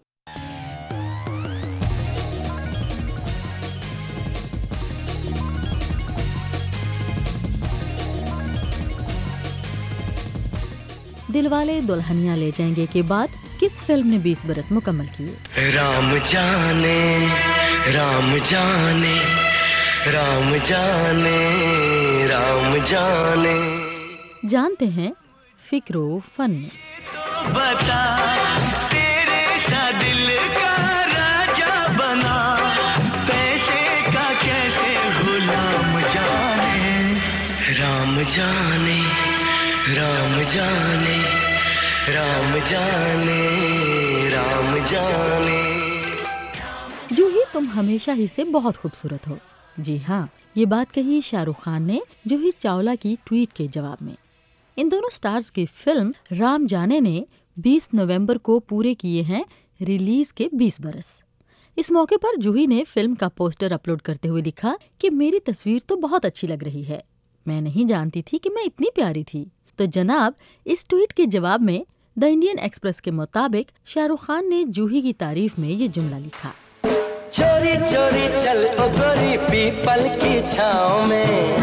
Dilwale Dulhania Le Jayenge گے کے بعد کس فلم نے 20 برس مکمل کیے؟ رام جانے رام جانے رام جانے رام جانے۔ جانتے ہیں فکر و فن میں بتا تیرے سا دل کا راجا بنا، پیسے کا کیسے غلام جانے۔ رام جانے رام جانے رام جانے رام جانے۔ جو ہی تم ہمیشہ ہی سے بہت خوبصورت ہو۔ جی ہاں، یہ بات کہی شاہ رخ خان نے جوہی چاولہ کی ٹویٹ کے جواب میں۔ ان دونوں سٹارز کی فلم رام جانے نے 20 نومبر کو پورے کیے ہیں ریلیز کے 20 برس۔ اس موقع پر جوہی نے فلم کا پوسٹر اپلوڈ کرتے ہوئے لکھا کہ میری تصویر تو بہت اچھی لگ رہی ہے، میں نہیں جانتی تھی کہ میں اتنی پیاری تھی۔ تو جناب، اس ٹویٹ کے جواب میں دا انڈین ایکسپریس کے مطابق شاہ رخ خان نے جوہی کی تعریف میں یہ جملہ لکھا: چوری چوری چل او گوری پیپل کی چھاؤں میں،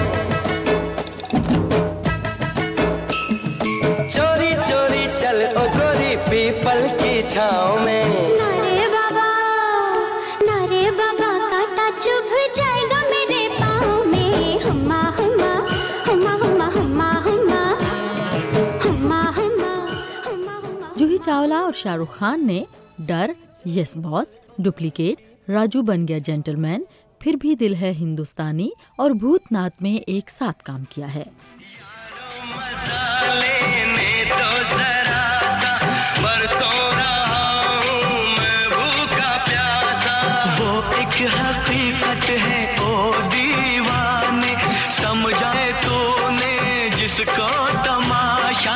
چوری چوری چل او گوری پیپل کی چھاؤں میں۔ نارے بابا کاٹا چبھ جائے گا میرے پاؤں میں، ہما ہما ہما ہما ہما ہما ہما ہما۔ جوہی چاولہ اور شاہ رخ خان نے ڈر، یس باس، ڈپلیکیٹ، راجو بن گیا جینٹل مین، پھر بھی دل ہے ہندوستانی اور بھوت ناتھ میں ایک ساتھ کام کیا ہے۔ حقیقت ہے او دیوانے، سمجھائے تو نے جس کو تماشا۔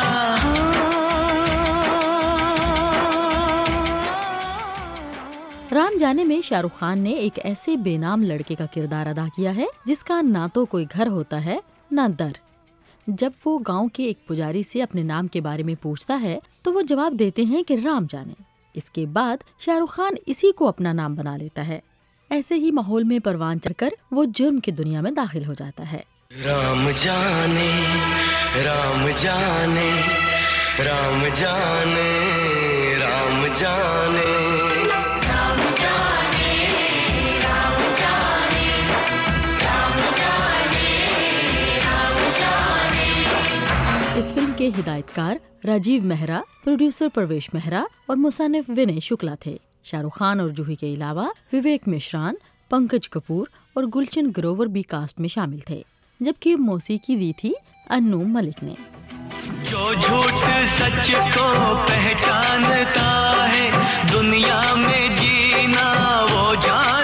رام جانے میں شاہ رخ خان نے ایک ایسے بے نام لڑکے کا کردار ادا کیا ہے جس کا نہ تو کوئی گھر ہوتا ہے نہ در۔ جب وہ گاؤں کے ایک پجاری سے اپنے نام کے بارے میں پوچھتا ہے تو وہ جواب دیتے ہیں کہ رام جانے۔ اس کے بعد شاہ رخ خان اسی کو اپنا نام بنا لیتا ہے۔ ایسے ہی ماحول میں پروان چڑھ کر وہ جرم کی دنیا میں داخل ہو جاتا ہے۔ رام جانے رام جانے رام جانے رام جانے۔ اس فلم کے ہدایت کار راجیو مہرا، پروڈیوسر پرویش مہرا اور مصنف ونے شکلا تھے۔ شاہ رخ خان اور جوہی کے علاوہ وویک مشران، پنکج کپور اور گلشن گروور بھی کاسٹ میں شامل تھے، جبکہ موسیقی دی تھی انو ملک نے۔ جو جھوٹ سچ کو پہچانتا ہے، دنیا میں جینا وہ جان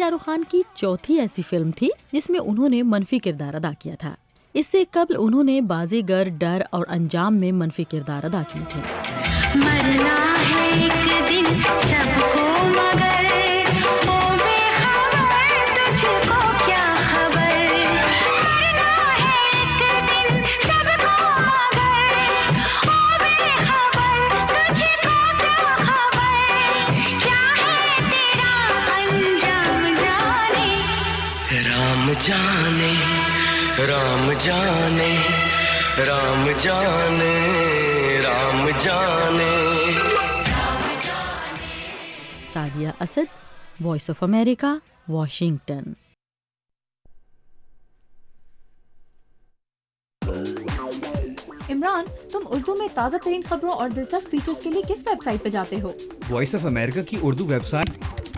शाह रुख खान की चौथी ऐसी फिल्म थी जिसमें उन्होंने मनफी किरदार अदा किया था। इससे कबल उन्होंने बाजीगर, डर और अंजाम में मनफी किरदार अदा किए थे। मरना है एक दिन सबको मगर ओ बेखबर तुझको क्या खबर। मरना है एक दिन सबको मगर ओ बेखबर तुझको क्या खबर। क्या है तेरा अंजाम जाने। राम जाने राम जाने राम जाने राम जाने। Sadia Asad, voice of America, Washington. Imran, तुम उर्दू में ताज़ा तरीन खबरों और दिलचस्प फीचर्स के लिए किस वेबसाइट पे जाते हो? वॉइस ऑफ अमेरिका की Urdu website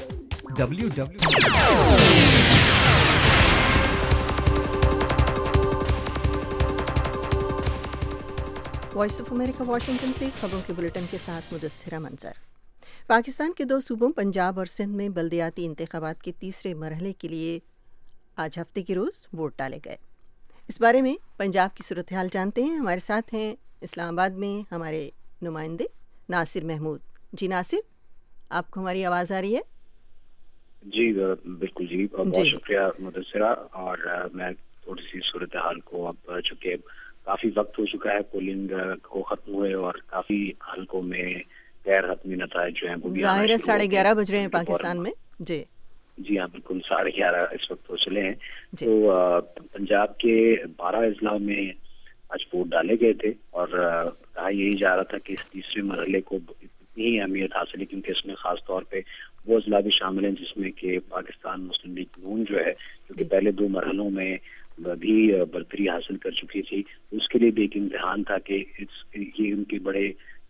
voice of America Washington से खबरों के बुलेटिन के साथ मुदस्सिरा मंजर। पाकिस्तान के 2 सूबों पंजाब और सिंध में बल्दियाती इंतखाबात के तीसरे मरहले के लिए आज हफ्ते के रोज़ वोट डाले गए। इस बारे में पंजाब की सूरत हाल जानते हैं। हमारे साथ हैं इस्लामाबाद में हमारे नुमाइंदे नासिर महमूद। जी नासिर, आपको हमारी आवाज़ आ रही है? जी बिल्कुल जी, बहुत शुक्रिया मुदस्सिरा। और मैं थोड़ी सी सूरत हाल को, अब चूँकि काफ़ी वक्त हो चुका है पोलिंग को ख़त्म हुए और काफ़ी हल्कों में गैर हतमी नताइज जो हैं वो भी ज़ाहिर है 11:30 बज रहे हैं पाकिस्तान में। जी हाँ बिल्कुल, 11:30 इस वक्त हो चले हैं। तो पंजाब के 12 अजला में आज वोट डाले गए थे और कहा यही जा रहा था कि इस तीसरे मरहले को इतनी ही अहमियत हासिल है क्योंकि इसमें ख़ास तौर पे वो अजला भी शामिल हैं जिसमें कि पाकिस्तान मुस्लिम लीग नून जो है, जो कि पहले 2 मरहलों में भी बरतरी हासिल कर चुकी थी, उसके लिए भी एक इम्तिहान था कि ये उनके बड़े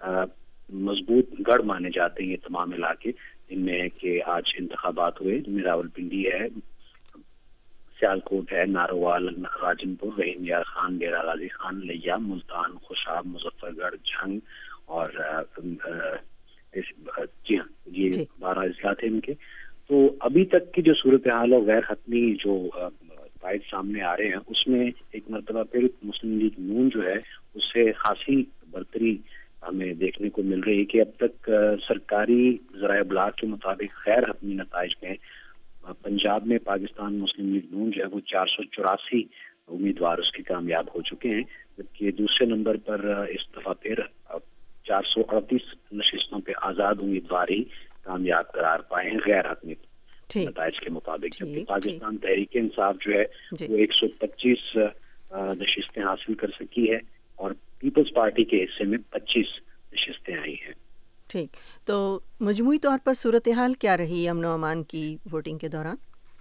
मजबूत गढ़ माने जाते हैं ये तमाम इलाके, जिनमें कि आज इंतखाबात हुए, जिनमें रावलपिंडी है, सियालकोट है, नारोवाल, राजनपुर, रहीम यार खान, डेरा गाजी खान, लिया, मुल्तान, खुशाब, मुजफ्फरगढ़, झंग और जी हाँ ये 12 अजला थे इनके। तो अभी तक की जो सूरत हाल और गैर हतमी जो फाइट सामने आ रहे हैं उसमें एक मरतबा फिर मुस्लिम लीग नून जो है उससे खासी बरतरी हमें देखने को मिल रही है कि अब तक सरकारी ज़राए इब्लाग के मुताबिक गैर हतमी नताइज में पंजाब में पाकिस्तान मुस्लिम लीग नून जो है वो 484 उम्मीदवार उसके कामयाब हो चुके हैं, जबकि दूसरे नंबर पर इस दफ़ा फिर 438 नशिस्तों पे आज़ाद उम्मीदवार ही कामयाब करार पाए हैं गैर हतमी नताइज के मुताबिक, जबकि पाकिस्तान तहरीक इंसाफ जो है वो 125 नशिस्तें हासिल कर सकी है और पीपल्स पार्टी के हिस्से में 25 नशिस्तें आई हैं। ठीक, तो मजमूई तौर पर सूरत हाल क्या रही अमन अमान की वोटिंग के दौरान?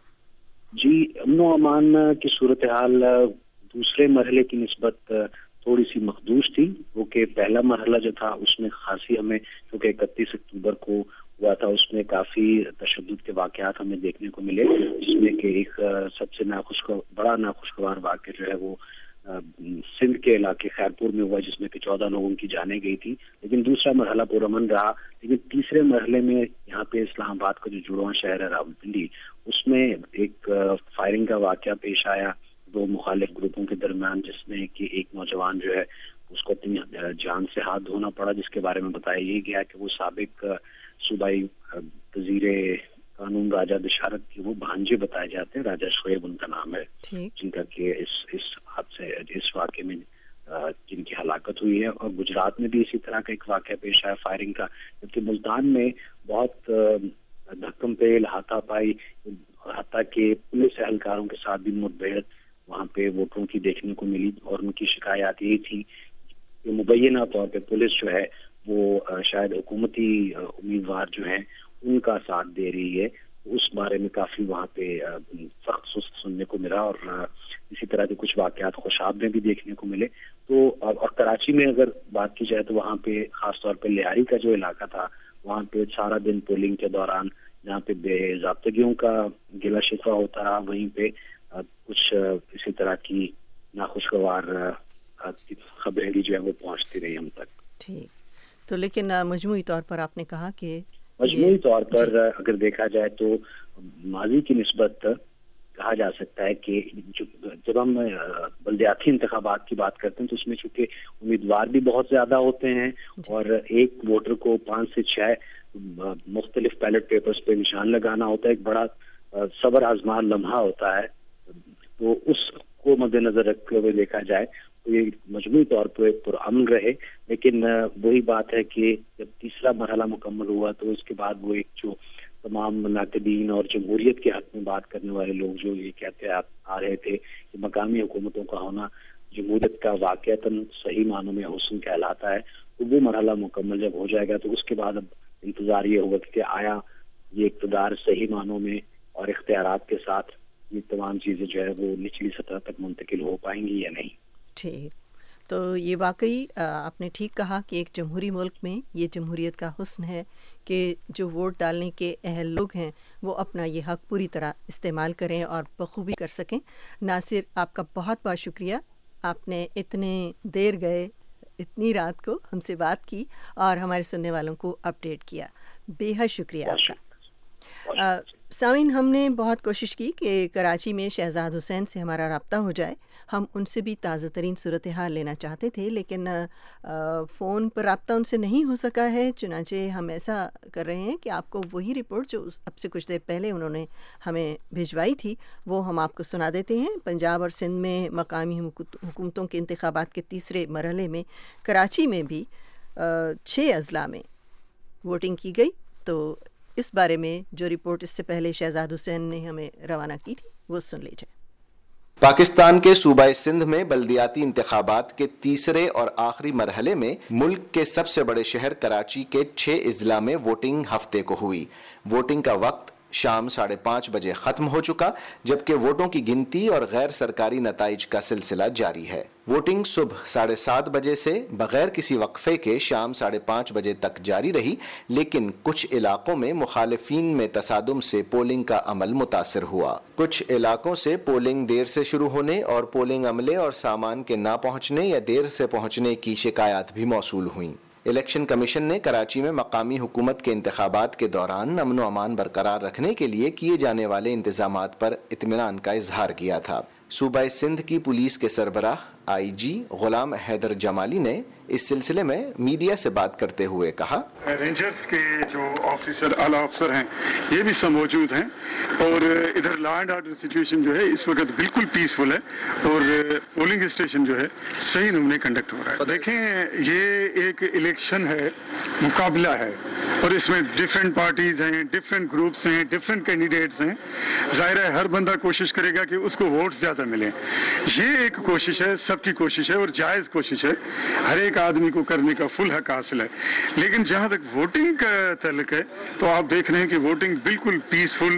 जी, अमन अमान की सूरत हाल दूसरे मरहले की निस्बत थोड़ी सी मखदूश थी, वो कि पहला मरहला जो था उसमें खासी हमें, क्योंकि 31 अक्टूबर को हुआ था, उसमें काफ़ी तशद्दुद के वाक़यात हमें देखने को मिले, जिसमें कि एक सबसे बड़ा नाखुशगवार वाक़या जो है वो सिंध के इलाके खैरपुर में हुआ, जिसमें कि 14 लोगों की जानें गई थी। लेकिन दूसरा मरहला पुरअमन रहा। लेकिन तीसरे मरहले में यहाँ पे इस्लामाबाद का जो जुड़वां शहर है रावलपिंडी, उसमें एक फायरिंग का वाक़या पेश आया 2 मुखालिफ ग्रुपों के दरमियान, जिसमें कि एक नौजवान जो है उसको अपनी जान से हाथ धोना पड़ा, जिसके बारे में बताया ये गया कि वो साबिक सूबाई वज़ीरे कानून राजा बिशारत की वो भांजे बताए जाते हैं, राजा शोएब उनका नाम है, जिनका कि इस हादसे इस वाक़े में जिनकी हलाकत हुई है। और गुजरात में भी इसी तरह का एक वाक़या पेश आया फायरिंग का, जबकि मुल्तान में बहुत धक्कम पेल हाथापाई, हत्ता के पुलिस एहलकारों के साथ भी मुठभेड़ वहाँ पे वोटरों की देखने को मिली और उनकी शिकायत यही थी कि मुबैना तौर पे पुलिस जो है वो शायद हुकूमती उम्मीदवार जो हैं उनका साथ दे रही है। उस बारे में काफ़ी वहाँ पे सख्त सुस्त सुनने को मिला और इसी तरह के कुछ वाक़यात खुशाब में भी देखने को मिले। तो और कराची में अगर बात की जाए तो वहाँ पे ख़ास तौर पे लियारी का जो इलाका था, वहाँ पे सारा दिन पोलिंग के दौरान जहाँ पे बेज़ाब्तगियों का गिला शिकवा होता रहा, वहीं पे कुछ इसी तरह की नाखुशगवार खबरें भी जो है वो पहुँचती रही हम तक। ठीक, तो लेकिन मजमूई तौर पर आपने कहा कि मजमूई तौर पर अगर देखा जाए तो ماضی کی نسبت کہا جا سکتا ہے کہ جب ہم بلدیاتی انتخابات کی بات کرتے ہیں تو اس میں چونکہ امیدوار بھی بہت زیادہ ہوتے ہیں اور ایک ووٹر کو 5 سے 6 مختلف بیلٹ پیپرز پہ نشان لگانا ہوتا ہے، ایک بڑا صبر آزما لمحہ ہوتا ہے، تو اس کو مد نظر رکھتے ہوئے دیکھا جائے تو یہ مجموعی طور پہ پرامن رہے. لیکن وہی بات ہے کہ جب تیسرا مرحلہ مکمل ہوا تو اس کے بعد وہ ایک جو تمام ناقدین اور جمہوریت کے حق میں بات کرنے والے لوگ جو یہ کہتے آ رہے تھے کہ مقامی حکومتوں کا ہونا جمہوریت کا واقعتاً صحیح معنوں میں حسن کہلاتا ہے، تو وہ مرحلہ مکمل جب ہو جائے گا تو اس کے بعد اب انتظار یہ ہوگا کہ آیا یہ اقتدار صحیح معنوں میں اور اختیارات کے ساتھ یہ تمام چیزیں جو ہے وہ نچلی سطح تک منتقل ہو پائیں گی یا نہیں. ٹھیک، تو یہ واقعی آپ نے ٹھیک کہا کہ ایک جمہوری ملک میں یہ جمہوریت کا حسن ہے کہ جو ووٹ ڈالنے کے اہل لوگ ہیں وہ اپنا یہ حق پوری طرح استعمال کریں اور بخوبی کر سکیں. ناصر، آپ کا بہت بہت شکریہ، آپ نے اتنے دیر گئے اتنی رات کو ہم سے بات کی اور ہمارے سننے والوں کو اپڈیٹ کیا. بے حد شکریہ آپ کا. سامعین، ہم نے بہت کوشش کی کہ کراچی میں شہزاد حسین سے ہمارا رابطہ ہو جائے. ہم ان سے بھی تازہ ترین صورتحال لینا چاہتے تھے لیکن فون پر رابطہ ان سے نہیں ہو سکا ہے. چنانچہ ہم ایسا کر رہے ہیں کہ آپ کو وہی رپورٹ جو اب سے کچھ دیر پہلے انہوں نے ہمیں بھجوائی تھی وہ ہم آپ کو سنا دیتے ہیں. پنجاب اور سندھ میں مقامی حکومتوں کے انتخابات کے تیسرے مرحلے میں کراچی میں بھی 6 اضلاع میں ووٹنگ کی گئی. تو اس بارے میں جو رپورٹ اس سے پہلے شہزاد حسین نے ہمیں روانہ کی تھی وہ سن لیجیے. پاکستان کے صوبہ سندھ میں بلدیاتی انتخابات کے تیسرے اور آخری مرحلے میں ملک کے سب سے بڑے شہر کراچی کے 6 اضلاع میں ووٹنگ ہفتے کو ہوئی. ووٹنگ کا وقت شام 5:30 بجے ختم ہو چکا، جبکہ ووٹوں کی گنتی اور غیر سرکاری نتائج کا سلسلہ جاری ہے. ووٹنگ صبح 7:30 بجے سے بغیر کسی وقفے کے شام 5:30 بجے تک جاری رہی، لیکن کچھ علاقوں میں مخالفین میں تصادم سے پولنگ کا عمل متاثر ہوا. کچھ علاقوں سے پولنگ دیر سے شروع ہونے اور پولنگ عملے اور سامان کے نہ پہنچنے یا دیر سے پہنچنے کی شکایات بھی موصول ہوئیں. الیکشن کمیشن نے کراچی میں مقامی حکومت کے انتخابات کے دوران امن و امان برقرار رکھنے کے لیے کیے جانے والے انتظامات پر اطمینان کا اظہار کیا تھا. صوبہ سندھ کی پولیس کے سربراہ IG غلام حیدر جمالی نے اس سلسلے میں میڈیا سے بات کرتے ہوئے کہا، رینجرز کے جو آفیسر اعلیٰ افسر ہیں یہ بھی سب موجود ہیں اور ادھر لا اینڈ آرڈر سچویشن جو ہے اس وقت بالکل پیسفل ہے اور پولنگ اسٹیشن جو ہے صحیح نمونے کنڈکٹ ہو رہا ہے. دیکھیں یہ ایک الیکشن ہے، مقابلہ ہے اور اس میں ڈفرینٹ پارٹیز ہیں، ڈفرینٹ گروپس ہیں، ڈفرینٹ کینڈیڈیٹس ہیں. ظاہر ہے ہر بندہ کوشش کرے گا کہ اس کو ووٹ زیادہ ملیں. یہ ایک کوشش ہے، سب کی کوشش ہے اور جائز کوشش ہے، ہر ایک آدمی کو کرنے کا فل حق حاصل ہے. لیکن جہاں تک ووٹنگ کا تعلق ہے تو آپ دیکھ رہے ہیں کہ ووٹنگ بالکل پیسفل،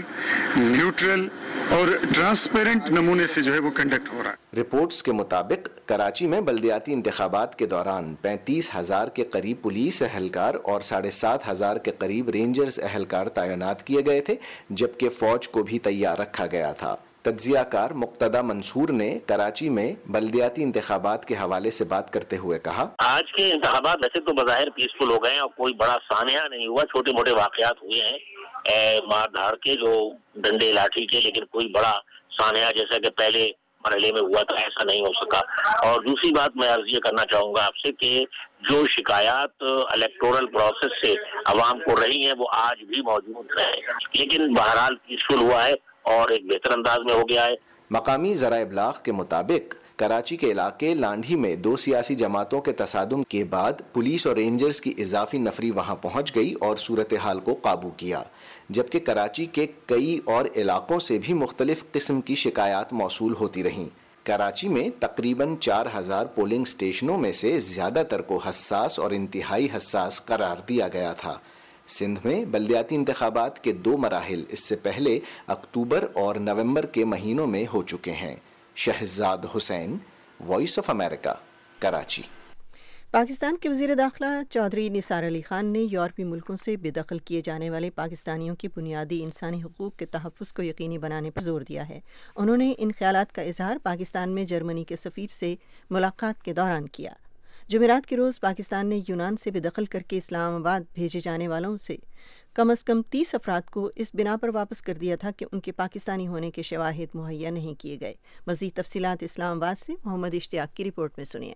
نیوٹرل اور ٹرانسپیرنٹ نمونے سے جو ہے وہ کنڈکٹ ہو رہا ہے. رپورٹس کے مطابق کراچی میں بلدیاتی انتخابات کے دوران 35,000 کے قریب پولیس اہلکار اور 7,500 کے قریب رینجرز اہلکار تعینات کیے گئے تھے، جبکہ فوج کو بھی تیار رکھا گیا تھا. تجزیہ کار مقتدی منصور نے کراچی میں بلدیاتی انتخابات کے حوالے سے بات کرتے ہوئے کہا، آج کے انتخابات ویسے تو بظاہر پیسفل ہو گئے ہیں اور کوئی بڑا سانحہ نہیں ہوا. چھوٹے موٹے واقعات ہوئے ہیں مار دھاڑ کے، جو ڈنڈے لاٹھی کے، لیکن کوئی بڑا سانحہ جیسا کہ پہلے مرحلے میں ہوا تھا ایسا نہیں ہو سکا. اور دوسری بات میں عرض یہ کرنا چاہوں گا آپ سے کہ جو شکایات الیکٹورل پروسیس سے عوام کو رہی ہیں وہ آج بھی موجود ہیں، لیکن بہرحال پیسفل ہوا ہے اور ایک بہتر انداز میں ہو گیا ہے. مقامی ذرائع ابلاغ کے مطابق کراچی کے علاقے لانڈھی میں 2 سیاسی جماعتوں کے تصادم کے بعد پولیس اور رینجرز کی اضافی نفری وہاں پہنچ گئی اور صورتحال کو قابو کیا، جبکہ کراچی کے کئی اور علاقوں سے بھی مختلف قسم کی شکایات موصول ہوتی رہیں. کراچی میں تقریباً 4,000 پولنگ سٹیشنوں میں سے زیادہ تر کو حساس اور انتہائی حساس قرار دیا گیا تھا. سندھ میں بلدیاتی انتخابات کے 2 مراحل اس سے پہلے اکتوبر اور نومبر کے مہینوں میں ہو چکے ہیں. Shahzad Hussain, voice of America, Karachi. Pakistan کے وزیر داخلہ چودھری نثار علی خان نے یورپی ملکوں سے بے دخل کیے جانے والے پاکستانیوں کی بنیادی انسانی حقوق کے تحفظ کو یقینی بنانے پر زور دیا ہے. انہوں نے ان خیالات کا اظہار پاکستان میں جرمنی کے سفیر سے ملاقات کے دوران کیا. جمعرات کے روز پاکستان نے یونان سے بے دخل کر کے اسلام آباد بھیجے جانے والوں سے کم از کم 30 افراد کو اس بنا پر واپس کر دیا تھا کہ ان کے پاکستانی ہونے کے شواہد مہیا نہیں کیے گئے۔ مزید تفصیلات اسلام آباد سے محمد اشتیاق کی رپورٹ میں سنیے۔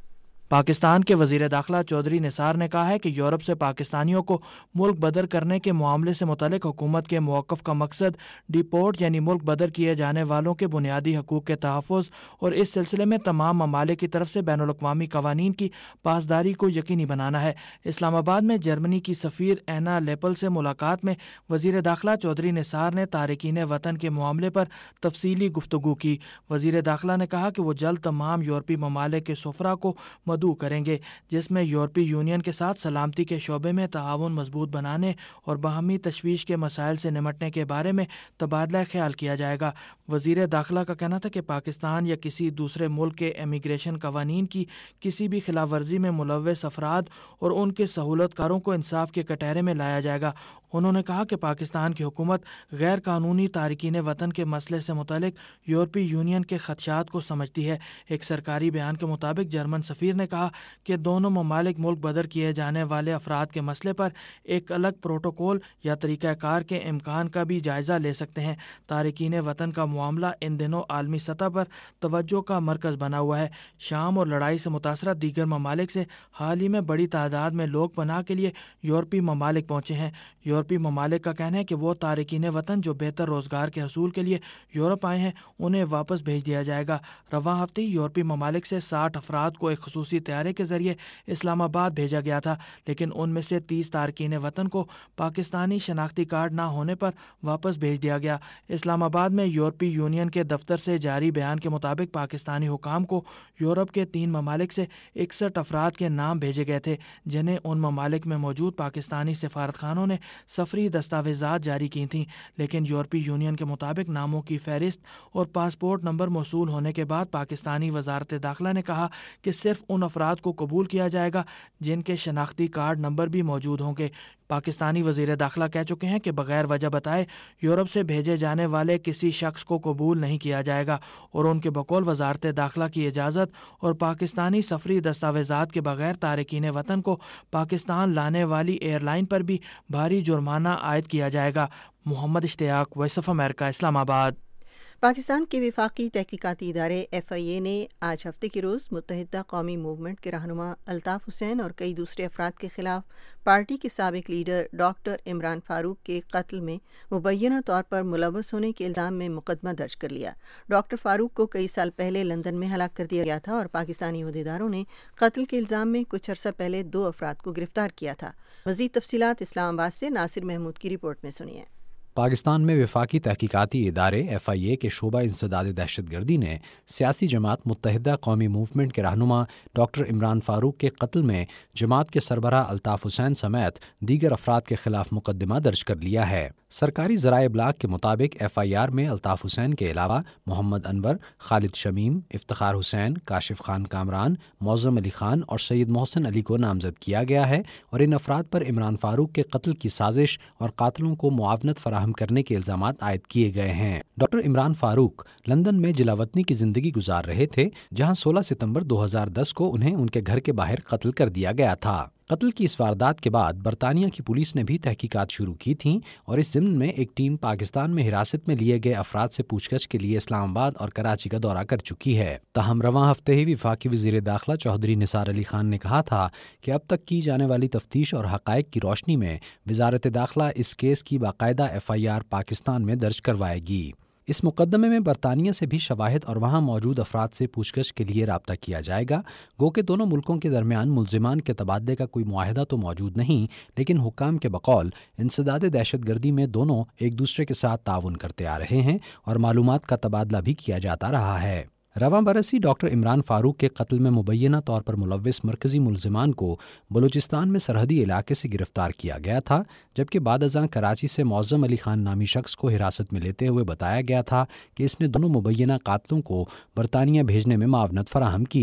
پاکستان کے وزیر داخلہ چودھری نثار نے کہا ہے کہ یورپ سے پاکستانیوں کو ملک بدر کرنے کے معاملے سے متعلق حکومت کے موقف کا مقصد ڈیپورٹ یعنی ملک بدر کیے جانے والوں کے بنیادی حقوق کے تحفظ اور اس سلسلے میں تمام ممالک کی طرف سے بین الاقوامی قوانین کی پاسداری کو یقینی بنانا ہے۔ اسلام آباد میں جرمنی کی سفیر اینا لیپل سے ملاقات میں وزیر داخلہ چودھری نثار نے تارکین وطن کے معاملے پر تفصیلی گفتگو کی۔ وزیر داخلہ نے کہا کہ وہ جلد تمام یورپی ممالک کے سفراء کو مدعو کریں گے، جس میں یورپی یونین کے ساتھ سلامتی کے شعبے میں تعاون مضبوط بنانے اور باہمی تشویش کے مسائل سے نمٹنے کے بارے میں تبادلہ خیال کیا جائے گا۔ وزیر داخلہ کا کہنا تھا کہ پاکستان یا کسی دوسرے ملک کے امیگریشن قوانین کی کسی بھی خلاف ورزی میں ملوث افراد اور ان کے سہولت کاروں کو انصاف کے کٹہرے میں لایا جائے گا۔ انہوں نے کہا کہ پاکستان کی حکومت غیر قانونی تارکین وطن کے مسئلے سے متعلق یورپی یونین کے خدشات کو سمجھتی ہے۔ ایک سرکاری بیان کے مطابق جرمن سفیر نے کہا کہ دونوں ممالک ملک بدر کیے جانے والے افراد کے مسئلے پر ایک الگ پروٹوکول یا طریقہ کار کے امکان کا بھی جائزہ لے سکتے ہیں۔ تارکین وطن کا معاملہ ان دنوں عالمی سطح پر توجہ کا مرکز بنا ہوا ہے۔ شام اور لڑائی سے متاثرہ دیگر ممالک سے حال ہی میں بڑی تعداد میں لوگ پناہ کے لیے یورپی ممالک پہنچے ہیں۔ یورپی ممالک کا کہنا ہے کہ وہ تارکین وطن جو بہتر روزگار کے حصول کے لیے یورپ آئے ہیں انہیں واپس بھیج دیا جائے گا۔ رواں ہفتے یورپی ممالک سے 60 افراد کو ایک خصوصی طیارے کے ذریعے اسلام آباد بھیجا گیا تھا، لیکن ان میں سے 30 تارکین وطن کو پاکستانی شناختی کارڈ نہ ہونے پر واپس بھیج دیا گیا۔ اسلام آباد میں یورپی یونین کے دفتر سے جاری بیان کے مطابق پاکستانی حکام کو یورپ کے 3 ممالک سے 61 افراد کے نام بھیجے گئے تھے، جنہیں ان ممالک میں موجود پاکستانی سفارتخانوں نے سفری دستاویزات جاری کی تھیں، لیکن یورپی یونین کے مطابق ناموں کی فہرست اور پاسپورٹ نمبر موصول ہونے کے بعد پاکستانی وزارت داخلہ نے کہا کہ صرف ان افراد کو قبول کیا جائے گا جن کے شناختی کارڈ نمبر بھی موجود ہوں گے۔ پاکستانی وزیر داخلہ کہہ چکے ہیں کہ بغیر وجہ بتائے یورپ سے بھیجے جانے والے کسی شخص کو قبول نہیں کیا جائے گا، اور ان کے بقول وزارت داخلہ کی اجازت اور پاکستانی سفری دستاویزات کے بغیر تارکین وطن کو پاکستان لانے والی ایئر لائن پر بھی بھاری جرمانہ عائد کیا جائے گا۔ محمد اشتیاق، وائس آف امریکہ، اسلام آباد۔ پاکستان کے وفاقی تحقیقاتی ادارے FIA نے آج ہفتے کے روز متحدہ قومی موومنٹ کے رہنما الطاف حسین اور کئی دوسرے افراد کے خلاف پارٹی کے سابق لیڈر ڈاکٹر عمران فاروق کے قتل میں مبینہ طور پر ملوث ہونے کے الزام میں مقدمہ درج کر لیا۔ ڈاکٹر فاروق کو کئی سال پہلے لندن میں ہلاک کر دیا گیا تھا اور پاکستانی عہدیداروں نے قتل کے الزام میں کچھ عرصہ پہلے 2 افراد کو گرفتار کیا تھا۔ مزید تفصیلات اسلام آباد سے ناصر محمود کی رپورٹ میں سنیے۔ پاکستان میں وفاقی تحقیقاتی ادارے FIA کے شعبہ انسداد دہشت گردی نے سیاسی جماعت متحدہ قومی موومنٹ کے رہنما ڈاکٹر عمران فاروق کے قتل میں جماعت کے سربراہ الطاف حسین سمیت دیگر افراد کے خلاف مقدمہ درج کر لیا ہے۔ سرکاری ذرائع ابلاغ کے مطابق FIR میں الطاف حسین کے علاوہ محمد انور، خالد شمیم، افتخار حسین، کاشف خان کامران، معظم علی خان اور سید محسن علی کو نامزد کیا گیا ہے، اور ان افراد پر عمران فاروق کے قتل کی سازش اور قاتلوں کو معاونت فراہم کرنے کے الزامات عائد کیے گئے ہیں۔ ڈاکٹر عمران فاروق لندن میں جلاوطنی کی زندگی گزار رہے تھے، جہاں 16 ستمبر 2010 کو انہیں ان کے گھر کے باہر قتل کر دیا گیا تھا۔ قتل کی اس واردات کے بعد برطانیہ کی پولیس نے بھی تحقیقات شروع کی تھیں، اور اس ضمن میں ایک ٹیم پاکستان میں حراست میں لیے گئے افراد سے پوچھ گچھ کے لیے اسلام آباد اور کراچی کا دورہ کر چکی ہے۔ تاہم رواں ہفتے ہی وفاقی وزیر داخلہ چودھری نثار علی خان نے کہا تھا کہ اب تک کی جانے والی تفتیش اور حقائق کی روشنی میں وزارت داخلہ اس کیس کی باقاعدہ FIR پاکستان میں درج کروائے گی۔ اس مقدمے میں برطانیہ سے بھی شواہد اور وہاں موجود افراد سے پوچھ گچھ کے لیے رابطہ کیا جائے گا۔ گو کہ دونوں ملکوں کے درمیان ملزمان کے تبادلے کا کوئی معاہدہ تو موجود نہیں، لیکن حکام کے بقول انسداد دہشت گردی میں دونوں ایک دوسرے کے ساتھ تعاون کرتے آ رہے ہیں اور معلومات کا تبادلہ بھی کیا جاتا رہا ہے۔ رواں برس ہی ڈاکٹر عمران فاروق کے قتل میں مبینہ طور پر ملوث مرکزی ملزمان کو بلوچستان میں سرحدی علاقے سے گرفتار کیا گیا تھا، جبکہ بعد ازاں کراچی سے معظم علی خان نامی شخص کو حراست میں لیتے ہوئے بتایا گیا تھا کہ اس نے دونوں مبینہ قاتلوں کو برطانیہ بھیجنے میں معاونت فراہم کی۔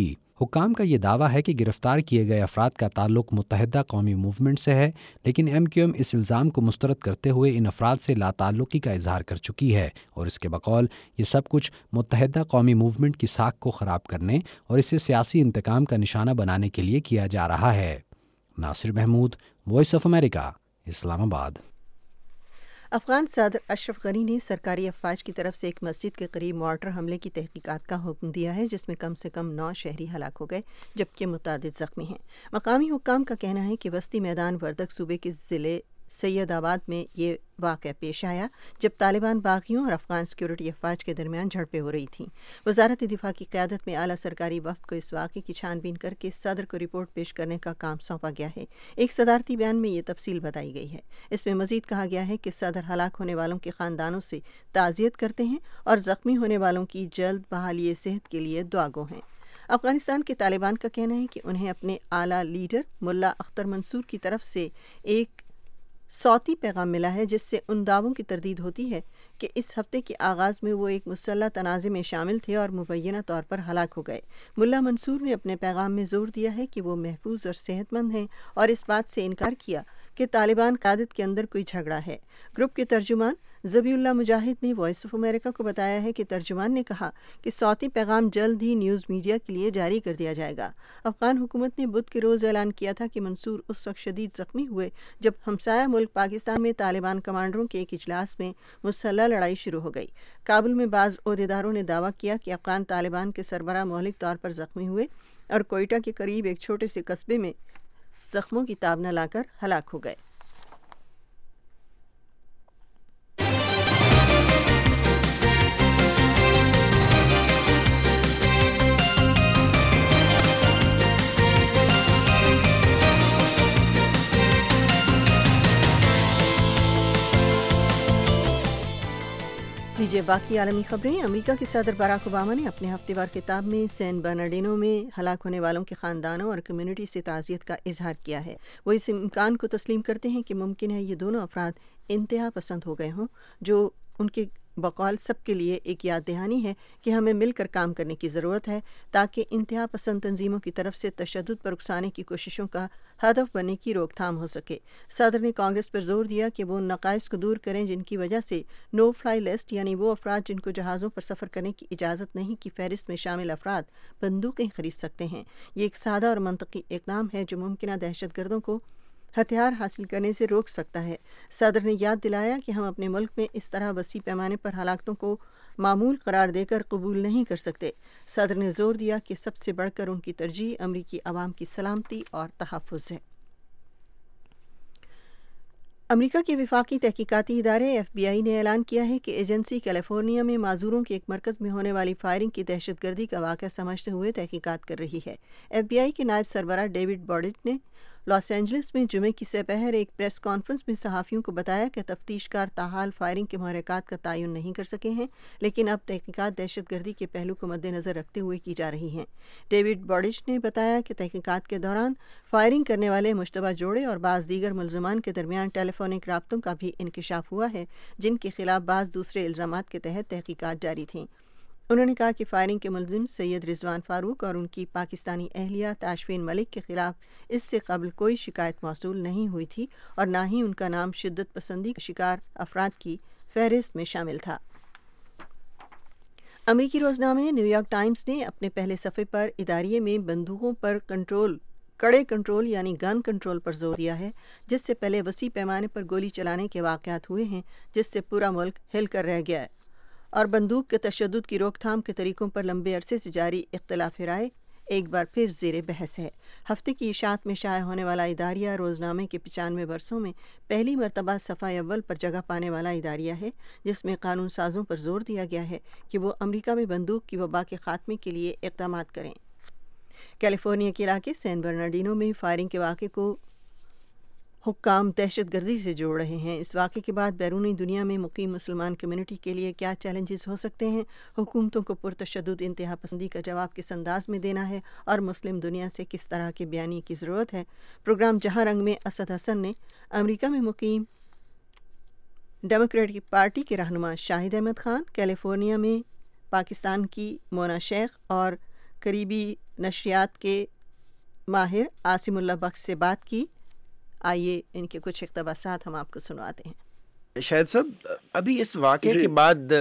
حکام کا یہ دعویٰ ہے کہ گرفتار کیے گئے افراد کا تعلق متحدہ قومی موومنٹ سے ہے، لیکن MQM اس الزام کو مسترد کرتے ہوئے ان افراد سے لا تعلقی کا اظہار کر چکی ہے اور اس کے بقول یہ سب کچھ متحدہ قومی موومنٹ کی ساکھ کو خراب کرنے اور اسے سیاسی انتقام کا نشانہ بنانے کے لیے کیا جا رہا ہے۔ Nasir Mahmood, voice of America, Islamabad. Afghan صدر اشرف غنی نے سرکاری افواج کی طرف سے ایک مسجد کے قریب مارٹر حملے کی تحقیقات کا حکم دیا ہے، جس میں کم سے کم 9 شہری ہلاک ہو گئے جبکہ متعدد زخمی ہیں۔ مقامی حکام کا کہنا ہے کہ وسطی میدان وردک صوبے کے ضلع سید آباد میں یہ واقعہ پیش آیا جب طالبان باغیوں اور افغان سیکورٹی افواج کے درمیان جھڑپیں ہو رہی تھیں۔ وزارت دفاع کی قیادت میں اعلیٰ سرکاری وفد کو اس واقعے کی چھان بین کر کے صدر کو رپورٹ پیش کرنے کا کام سونپا گیا ہے۔ ایک صدارتی بیان میں یہ تفصیل بتائی گئی ہے۔ اس میں مزید کہا گیا ہے کہ صدر ہلاک ہونے والوں کے خاندانوں سے تعزیت کرتے ہیں اور زخمی ہونے والوں کی جلد بحالی صحت کے لیے دعاگو ہیں۔ افغانستان کے طالبان کا کہنا ہے کہ انہیں اپنے اعلیٰ لیڈر ملا اختر منصور کی طرف سے ایک صوتی پیغام ملا ہے جس سے ان دعووں کی تردید ہوتی ہے کہ اس ہفتے کے آغاز میں وہ ایک مسلح تنازع میں شامل تھے اور مبینہ طور پر ہلاک ہو گئے۔ ملا منصور نے اپنے پیغام میں زور دیا ہے کہ وہ محفوظ اور صحت مند ہیں اور اس بات سے انکار کیا کہ طالبان قیادت کے اندر کوئی جھگڑا ہے۔ گروپ کے ترجمان ذبی اللہ مجاہد نے وائس آف امریکہ کو بتایا ہے کہ ترجمان نے کہا کہ صوتی پیغام جلد ہی نیوز میڈیا کے لیے جاری کر دیا جائے گا۔ افغان حکومت نے بدھ کے روز اعلان کیا تھا کہ منصور اس وقت شدید زخمی ہوئے جب ہمسایہ ملک پاکستان میں طالبان کمانڈروں کے ایک اجلاس میں مسلح لڑائی شروع ہو گئی۔ کابل میں بعض عہدیداروں نے دعویٰ کیا کہ افغان طالبان کے سربراہ مہلک طور پر زخمی ہوئے اور کوئٹہ کے قریب ایک چھوٹے سے قصبے میں زخموں کی تاب نہ لا کر ہلاک ہو گئے۔ لیجیے باقی عالمی خبریں۔ امریکہ کے صدر باراک اوباما نے اپنے ہفتے وار خطاب میں سین برنارڈینو میں ہلاک ہونے والوں کے خاندانوں اور کمیونٹی سے تعزیت کا اظہار کیا ہے۔ وہ اس امکان کو تسلیم کرتے ہیں کہ ممکن ہے یہ دونوں افراد انتہا پسند ہو گئے ہوں، جو ان کے بقول سب کے لیے ایک یاد دہانی ہے کہ ہمیں مل کر کام کرنے کی ضرورت ہے تاکہ انتہا پسند تنظیموں کی طرف سے تشدد پر اکسانے کی کوششوں کا ہدف بننے کی روک تھام ہو سکے۔ صدر نے کانگریس پر زور دیا کہ وہ ان نقائص کو دور کریں جن کی وجہ سے نو فلائی لسٹ یعنی وہ افراد جن کو جہازوں پر سفر کرنے کی اجازت نہیں کی فہرست میں شامل افراد بندوقیں خرید سکتے ہیں۔ یہ ایک سادہ اور منطقی اقدام ہے جو ممکنہ دہشت گردوں کو ہتھیار حاصل کرنے سے روک سکتا ہے۔ صدر نے یاد دلایا کہ ہم اپنے ملک میں اس طرح وسیع پیمانے پر ہلاکتوں کو معمول قرار دے کر قبول نہیں کر سکتے۔ صدر نے زور دیا کہ سب سے بڑھ کر ان کی ترجیح امریکی عوام کی سلامتی اور تحفظ ہے۔ امریکہ کے وفاقی تحقیقاتی ادارے FBI نے اعلان کیا ہے کہ ایجنسی کیلیفورنیا میں معذوروں کے ایک مرکز میں ہونے والی فائرنگ کی دہشت گردی کا واقعہ سمجھتے ہوئے تحقیقات کر رہی ہے۔ FBI کے نائب سربراہ ڈیوڈ بارڈٹ نے لاس اینجلس میں جمعے کی سپہر ایک پریس کانفرنس میں صحافیوں کو بتایا کہ تفتیش کار تاحال فائرنگ کے محرکات کا تعین نہیں کر سکے ہیں، لیکن اب تحقیقات دہشت گردی کے پہلو کو مد نظر رکھتے ہوئے کی جا رہی ہیں۔ ڈیوڈ بارڈچ نے بتایا کہ تحقیقات کے دوران فائرنگ کرنے والے مشتبہ جوڑے اور بعض دیگر ملزمان کے درمیان ٹیلی فونک رابطوں کا بھی انکشاف ہوا ہے، جن کے خلاف بعض دوسرے الزامات کے تحت تحقیقات جاری تھیں۔ انہوں نے کہا کہ فائرنگ کے ملزم سید رضوان فاروق اور ان کی پاکستانی اہلیہ تاشفین ملک کے خلاف اس سے قبل کوئی شکایت موصول نہیں ہوئی تھی اور نہ ہی ان کا نام شدت پسندی کا شکار افراد کی فہرست میں شامل تھا۔ امریکی روزنامے نیو یارک ٹائمز نے اپنے پہلے صفحے پر اداریے میں بندوقوں پر کڑے کنٹرول یعنی گن کنٹرول پر زور دیا ہے، جس سے پہلے وسیع پیمانے پر گولی چلانے کے واقعات ہوئے ہیں جس سے پورا ملک ہل کر رہ گیا ہے، اور بندوق کے تشدد کی روک تھام کے طریقوں پر لمبے عرصے سے جاری اختلاف رائے ایک بار پھر زیر بحث ہے۔ ہفتے کی اشاعت میں شائع ہونے والا اداریہ روزنامے کے 95 برسوں میں پہلی مرتبہ صفحہ اول پر جگہ پانے والا اداریہ ہے، جس میں قانون سازوں پر زور دیا گیا ہے کہ وہ امریکہ میں بندوق کی وبا کے خاتمے کے لیے اقدامات کریں۔ کیلیفورنیا کے علاقے سین برنارڈینو میں فائرنگ کے واقعے کو حکام دہشت گردی سے جوڑ رہے ہیں۔ اس واقعے کے بعد بیرونی دنیا میں مقیم مسلمان کمیونٹی کے لیے کیا چیلنجز ہو سکتے ہیں؟ حکومتوں کو پرتشدد انتہا پسندی کا جواب کس انداز میں دینا ہے اور مسلم دنیا سے کس طرح کے بیانیے کی ضرورت ہے؟ پروگرام جہاں رنگ میں اسد حسن نے امریکہ میں مقیم ڈیموکریٹک پارٹی کے رہنما شاہد احمد خان، کیلیفورنیا میں پاکستان کی مونا شیخ اور قریبی نشریات کے ماہر عاصم اللہ بخش سے بات کی. آئیے ان کے کچھ اقتباسات ہم آپ کو سناتے ہیں. شاہد صاحب، ابھی اس واقعے کے بعد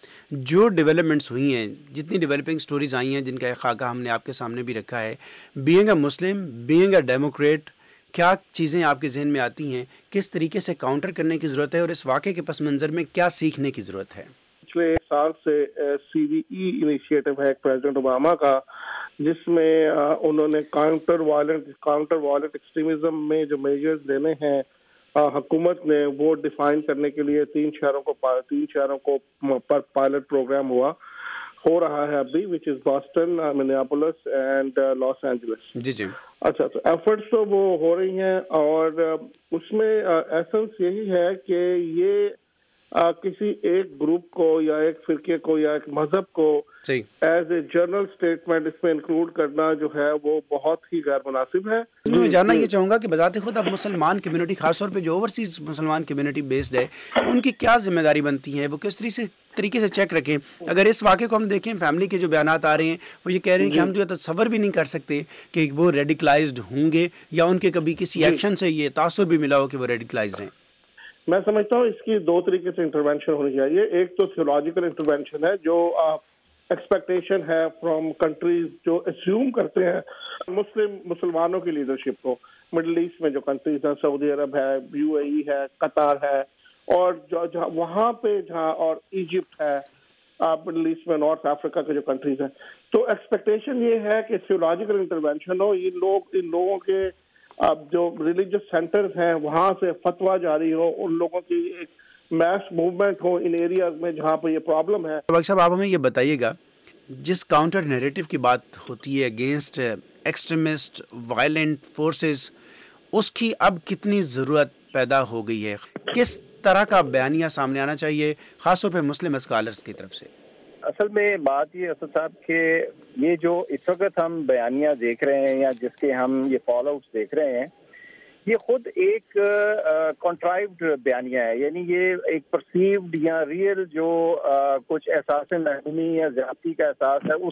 جو ڈیولپمنٹس ہوئی ہیں، جتنی ڈیولپنگ سٹوریز آئی ہیں جن کا ایک خاکہ ہم نے آپ کے سامنے بھی رکھا ہے، being a Muslim, being a Democrat, کیا چیزیں آپ کے ذہن میں آتی ہیں؟ کس طریقے سے کاؤنٹر کرنے کی ضرورت ہے اور اس واقعے کے پس منظر میں کیا سیکھنے کی ضرورت ہے؟ پچھلے ایک سال سے CVE انیشیٹو ہے پریزیڈنٹ اوباما کا، جس میں انہوں نے کاؤنٹر وائلنٹ ایکسٹریمزم میں جو میجرز لینے ہیں حکومت نے، وہ ڈیفائن کرنے کے لیے 3 شہروں کو پر پائلٹ پروگرام ہو رہا ہے ابھی، which is Boston, Minneapolis and Los Angeles. اچھا، تو ایفرٹس تو وہ ہو رہی ہیں، اور اس میں ایسنس یہی ہے کہ یہ کسی ایک گروپ کو یا ایک فرقے کو یا ایک مذہب کو ایز اے جنرل اسٹیٹمنٹ اس میں انکلوڈ کرنا جو ہے وہ بہت ہی غیر مناسب ہے. میں جاننا یہ چاہوں گا کہ بذات خود اب مسلمان کمیونٹی، خاص طور پہ جو اوورسیز مسلمان کمیونٹی بیسڈ ہے، ان کی کیا ذمہ داری بنتی ہے؟ وہ کس طریقے سے چیک رکھیں؟ اگر اس واقعے کو ہم دیکھیں، فیملی کے جو بیانات آ رہے ہیں وہ یہ کہہ رہے ہیں کہ ہم جو تصور بھی نہیں کر سکتے کہ وہ ریڈیکلائزڈ ہوں گے یا ان کے کبھی کسی ایکشن سے یہ تاثر بھی ملا ہو کہ وہ ریڈیکلائزڈ ہیں. میں سمجھتا ہوں اس کی 2 طریقے سے انٹروینشن ہونی چاہیے. ایک تو تھیولوجیکل انٹروینشن ہے، جو ایکسپیکٹیشن ہے فرام کنٹریز جو اسیوم کرتے ہیں مسلمانوں کی لیڈرشپ کو. مڈل ایسٹ میں جو کنٹریز ہیں، سعودی عرب ہے، UAE ہے، قطر ہے، اور وہاں پہ جہاں، اور ایجپٹ ہے، مڈل ایسٹ میں نارتھ افریقہ کے جو کنٹریز ہیں. تو ایکسپیکٹیشن یہ ہے کہ تھیولوجیکل انٹروینشن ہو، ان لوگوں کے جو ریلیجس سینٹرز ہیں وہاں سے فتویٰ جاری ہو، ان لوگوں کی ایک میس موومنٹ ہو ان ایریاز میں جہاں پہ یہ پرابلم ہے. ڈاکٹر صاحب، آپ ہمیں یہ بتائیے گا، جس کاؤنٹر نیریٹو کی بات ہوتی ہے اگینسٹ ایکسٹریمسٹ وائلنٹ فورسز، اس کی اب کتنی ضرورت پیدا ہو گئی ہے؟ کس طرح کا بیانیہ سامنے آنا چاہیے، خاص طور پہ مسلم اسکالرز کی طرف سے؟ اصل میں بات یہ اسد صاحب کہ یہ جو اس وقت ہم بیانیہ دیکھ رہے ہیں یا جس کے ہم یہ فال آؤٹس دیکھ رہے ہیں، یہ خود ایک کنٹرائیوڈ بیانیہ ہے. یعنی یہ ایک پرسیوڈ یا ریئل جو کچھ احساس محرومی یا زیادتی کا احساس ہے،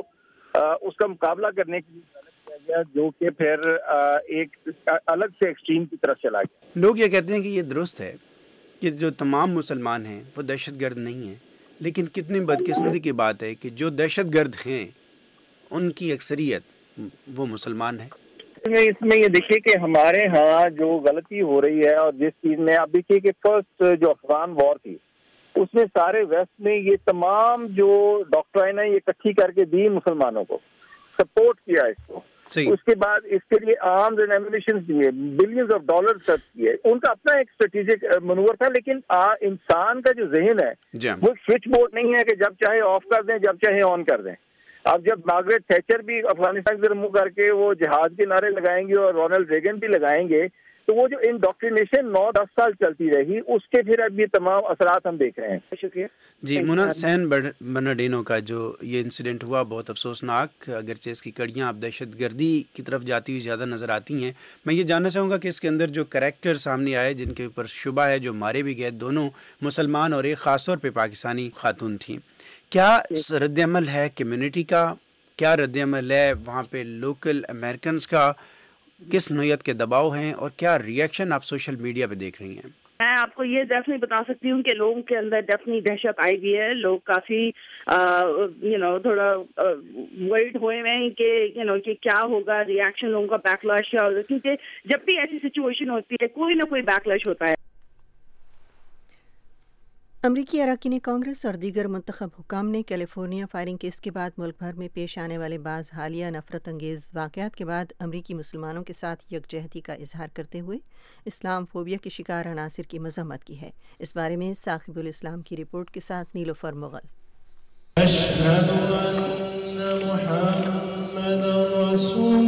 اس کا مقابلہ کرنے کے لیے کیا گیا، جو کہ پھر ایک الگ سے ایکسٹریم کی طرف چلا گیا. لوگ یہ کہتے ہیں کہ یہ درست ہے کہ جو تمام مسلمان ہیں وہ دہشت گرد نہیں ہیں، لیکن کتنی بدقسمتی کی بات ہے کہ جو دہشت گرد ہیں ان کی اکثریت وہ مسلمان ہیں. اس میں یہ دیکھیے کہ ہمارے ہاں جو غلطی ہو رہی ہے، اور جس چیز میں آپ دیکھیے کہ فرسٹ جو افغان وار تھی، اس میں سارے ویسٹ میں یہ تمام جو ڈاکٹرائن ہے یہ اکٹھی کر کے دی مسلمانوں کو، سپورٹ کیا اس کو. اس کے بعد اس کے لیے آرمز اینڈ ایمونیشن دیے، بلینز آف ڈالر خرچ کیے. ان کا اپنا ایک اسٹریٹجک منور تھا، لیکن انسان کا جو ذہن ہے وہ سوئچ بورڈ نہیں ہے کہ جب چاہے آف کر دیں جب چاہے آن کر دیں. اب جب مارگریٹ تھیچر بھی افغانستان کی طرف منہ کر کے وہ جہاد کے نعرے لگائیں گے اور رونلڈ ریگن بھی لگائیں گے، تو وہ جو انڈوکٹرینیشن 9-10 سال چلتی رہی، اس کے پھر اب یہ تمام اثرات ہم دیکھ رہے ہیں. شکریہ. جی، مونا سین برنارڈینو کا جو یہ انسیڈنٹ ہوا بہت افسوسناک، اگرچہ اس کی کڑیاں اب دہشت گردی کی طرف جاتی ہوئی زیادہ نظر آتی ہیں. میں یہ جاننا چاہوں گا کہ اس کے اندر جو کریکٹر سامنے آئے جن کے اوپر شبہ ہے، جو مارے بھی گئے، دونوں مسلمان اور ایک خاص طور پہ پاکستانی خاتون تھیں. کیا رد عمل ہے کمیونٹی کا؟ کیا رد عمل ہے وہاں پہ لوکل امریکنز کا؟ کس نوعیت کے دباؤ ہیں اور کیا ریئیکشن آپ سوشل میڈیا پہ دیکھ رہی ہیں؟ میں آپ کو یہ ڈیفینیٹلی بتا سکتی ہوں کہ لوگوں کے اندر ڈیفینیٹلی دہشت آئی ہوئی ہے. لوگ کافی تھوڑا ورڈ ہوئے ہیں کہ کہ کیا ہوگا ریئیکشن، لوگوں کا بیک لیش کیا ہوگا، کیونکہ جب بھی ایسی سچویشن ہوتی ہے کوئی نہ کوئی بیک لیش ہوتا ہے. امریکی اراکین کانگریس اور دیگر منتخب حکام نے کیلیفورنیا فائرنگ کیس کے بعد ملک بھر میں پیش آنے والے بعض حالیہ نفرت انگیز واقعات کے بعد امریکی مسلمانوں کے ساتھ یکجہتی کا اظہار کرتے ہوئے اسلام فوبیا کے شکار عناصر کی مذمت کی ہے. اس بارے میں ثاقب الاسلام کی رپورٹ کے ساتھ نیلوفر مغل. اشہد ان محمد رسول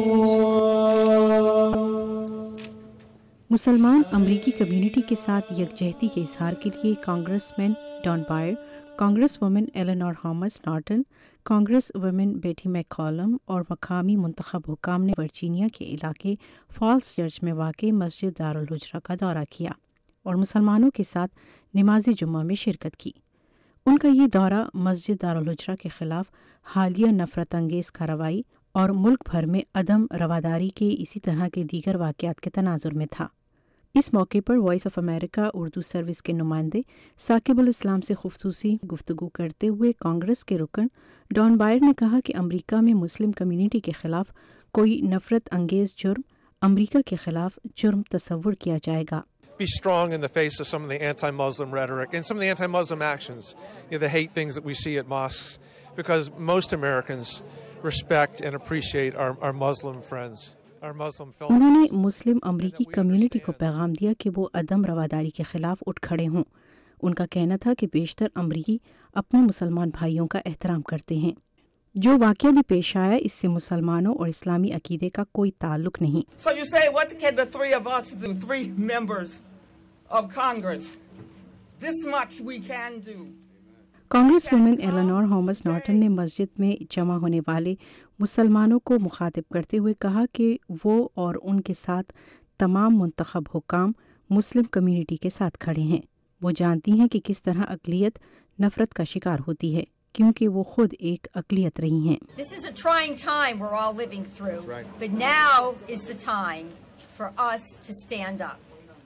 مسلمان امریکی کمیونٹی کے ساتھ یکجہتی کے اظہار کے لیے congressman Don Beyer, congresswoman Eleanor Holmes Norton, congresswoman Betty McCollum اور مقامی منتخب حکام نے ورجینیا کے علاقے فالس چرچ میں واقع مسجد دارالحجرہ کا دورہ کیا اور مسلمانوں کے ساتھ نماز جمعہ میں شرکت کی. ان کا یہ دورہ مسجد دارال ہجرہ کے خلاف حالیہ نفرت انگیز کارروائی اور ملک بھر میں عدم رواداری کے اسی طرح کے دیگر واقعات کے تناظر میں تھا۔ اس موقع پر voice of America Urdu service کے نمائندے ثاقب الاسلام سے خصوصی گفتگو کرتے ہوئے کانگریس کے رکن ڈان بائر نے کہا کہ امریکہ میں مسلم کمیونٹی کے خلاف کوئی نفرت انگیز جرم امریکہ کے خلاف جرم تصور کیا جائے گا۔ Be strong in the face of some of the anti-Muslim rhetoric and some of the anti-Muslim actions, the hate things that we see at mosques, because most Americans respect and appreciate our Muslim friends. انہوں نے مسلم امریکی community کو پیغام دیا کہ وہ عدم رواداری کے خلاف اٹھ کھڑے ہوں۔ ان کا کہنا تھا کہ بیشتر امریکی اپنے مسلمان بھائیوں کا احترام کرتے ہیں۔ جو واقعہ بھی پیش آیا اس سے مسلمانوں اور اسلامی عقیدے کا کوئی تعلق نہیں۔ So you say, what can the three of us do, 3 members of Congress? This much we can do. Congresswoman Eleanor Holmes Norton نے مسجد میں جمع ہونے والے مسلمانوں کو مخاطب کرتے ہوئے کہا کہ وہ اور ان کے ساتھ تمام منتخب حکام مسلم کمیونٹی کے ساتھ کھڑے ہیں۔ وہ جانتی ہیں کہ کس طرح اقلیت نفرت کا شکار ہوتی ہے، کیونکہ وہ خود ایک اقلیت رہی ہیں۔ This is a trying time we're all living through, but now is the time for us to stand up.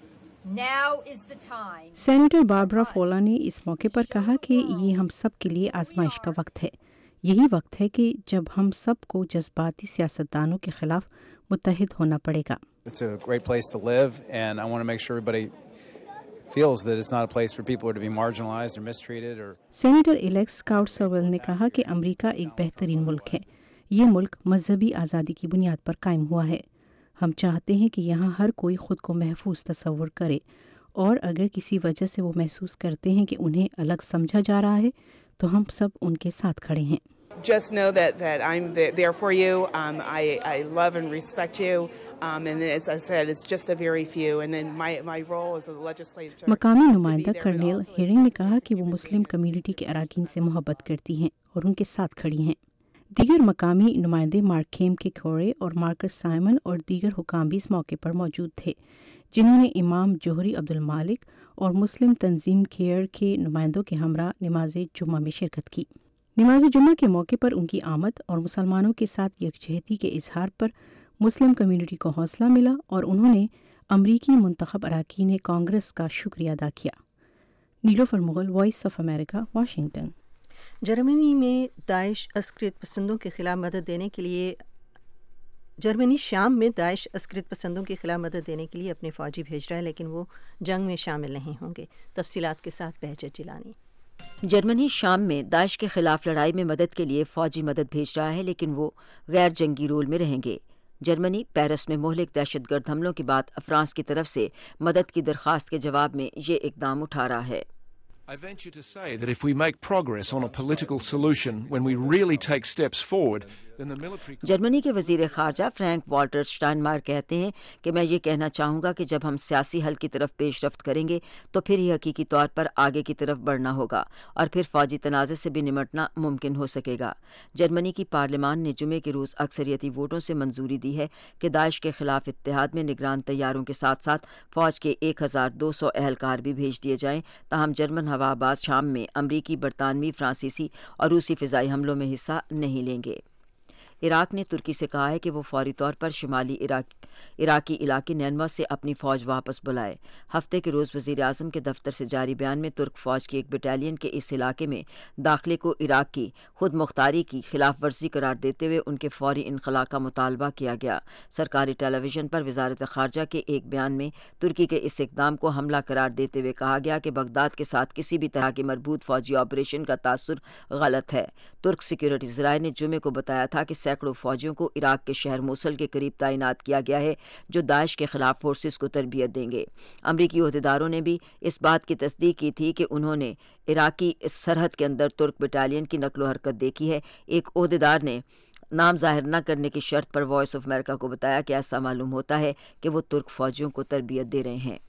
Now is the time. Senator Barbara فولا نے اس موقع پر کہا کہ یہ ہم سب کے لیے آزمائش کا وقت ہے۔ یہی وقت ہے کہ جب ہم سب کو جذباتی سیاستدانوں کے خلاف متحد ہونا پڑے گا۔ It's a great place to live and I want to make sure everybody feels that it's not a place for people to be marginalized or mistreated or senator Alex اسکاؤٹ سرویل نے کہا کہ امریکہ ایک بہترین ملک ہے۔ یہ ملک مذہبی آزادی کی بنیاد پر قائم ہوا ہے۔ ہم چاہتے ہیں کہ یہاں ہر کوئی خود کو محفوظ تصور کرے، اور اگر کسی وجہ سے وہ محسوس کرتے ہیں کہ انہیں الگ سمجھا جا رہا ہے تو ہم سب ان کے ساتھ کھڑے ہیں۔ Just know that I'm there for you. I love and respect you. And as I said, it's just a very few. And then my role as a legislator. مقامی نمائندہ کرنیل ہیرنگ نے کہا کہ وہ مسلم کمیونٹی کے اراکین سے محبت کرتی ہیں اور ان کے ساتھ کھڑی ہیں۔ دیگر مقامی نمائندے مارک کھیم کے کھوڑے اور مارکس سائمن اور دیگر حکام بھی اس موقع پر موجود تھے، جنہوں نے امام جوہری عبدالمالک اور مسلم تنظیم کیئر کے نمائندوں کے ہمراہ نماز جمعہ میں شرکت کی۔ نماز جمعہ کے موقع پر ان کی آمد اور مسلمانوں کے ساتھ یکجہتی کے اظہار پر مسلم کمیونٹی کو حوصلہ ملا اور انہوں نے امریکی منتخب اراکین کانگریس کا شکریہ ادا کیا۔ Nilofar Mughal, voice of America, Washington. جرمنی میں داعش عسکریت پسندوں کے خلاف مدد دینے کے لیے شام میں داعش عسکریت پسندوں کے خلاف مدد دینے کے لیے اپنے فوجی بھیج رہا ہے، لیکن وہ جنگ میں شامل نہیں ہوں گے۔ تفصیلات کے ساتھ بہجت جیلانی۔ جرمنی شام میں داعش کے خلاف لڑائی میں مدد کے لیے فوجی مدد بھیج رہا ہے، لیکن وہ غیر جنگی رول میں رہیں گے۔ جرمنی پیرس میں مہلک دہشت گرد حملوں کے بعد فرانس کی طرف سے مدد کی درخواست کے جواب میں یہ اقدام اٹھا رہا ہے۔ I venture to say that if we make progress on a political solution, when we really take steps forward, then the military... Germany کے وزیر خارجہ فرینک والٹر شٹائنمائر کہتے ہیں کہ میں یہ کہنا چاہوں گا کہ جب ہم سیاسی حل کی طرف پیش رفت کریں گے تو پھر یہ حقیقی طور پر آگے کی طرف بڑھنا ہوگا اور پھر فوجی تنازع سے بھی نمٹنا ممکن ہو سکے گا۔ جرمنی کی پارلیمان نے جمعے کے روز اکثریتی ووٹوں سے منظوری دی ہے کہ داعش کے خلاف اتحاد میں نگران طیاروں کے ساتھ ساتھ فوج کے 1200 اہلکار بھی بھیج دیے جائیں، تاہم جرمن ہوا باز شام میں امریکی، برطانوی، فرانسیسی اور روسی فضائی حملوں میں حصہ نہیں لیں گے۔ عراق نے ترکی سے کہا ہے کہ وہ فوری طور پر شمالی عراقی علاقے نینوا سے اپنی فوج واپس بلائے۔ ہفتے کے روز وزیر اعظم کے دفتر سے جاری بیان میں ترک فوج کی ایک بٹالین کے اس علاقے میں داخلے کو عراق کی خود مختاری کی خلاف ورزی قرار دیتے ہوئے ان کے فوری انخلاء کا مطالبہ کیا گیا۔ سرکاری ٹیلی ویژن پر وزارت خارجہ کے ایک بیان میں ترکی کے اس اقدام کو حملہ قرار دیتے ہوئے کہا گیا کہ بغداد کے ساتھ کسی بھی طرح کے مربوط فوجی آپریشن کا تاثر غلط ہے۔ ترک سیکیورٹی ذرائع نے جمعے کو بتایا تھا کہ سینکڑوں فوجیوں کو عراق کے شہر موصل کے قریب تعینات کیا گیا ہے جو داعش کے خلاف فورسز کو تربیت دیں گے۔ امریکی عہدیداروں نے بھی اس بات کی تصدیق کی تھی کہ انہوں نے عراقی سرحد کے اندر ترک بٹالین کی نقل و حرکت دیکھی ہے۔ ایک عہدیدار نے نام ظاہر نہ کرنے کی شرط پر وائس آف امریکہ کو بتایا کہ ایسا معلوم ہوتا ہے کہ وہ ترک فوجیوں کو تربیت دے رہے ہیں۔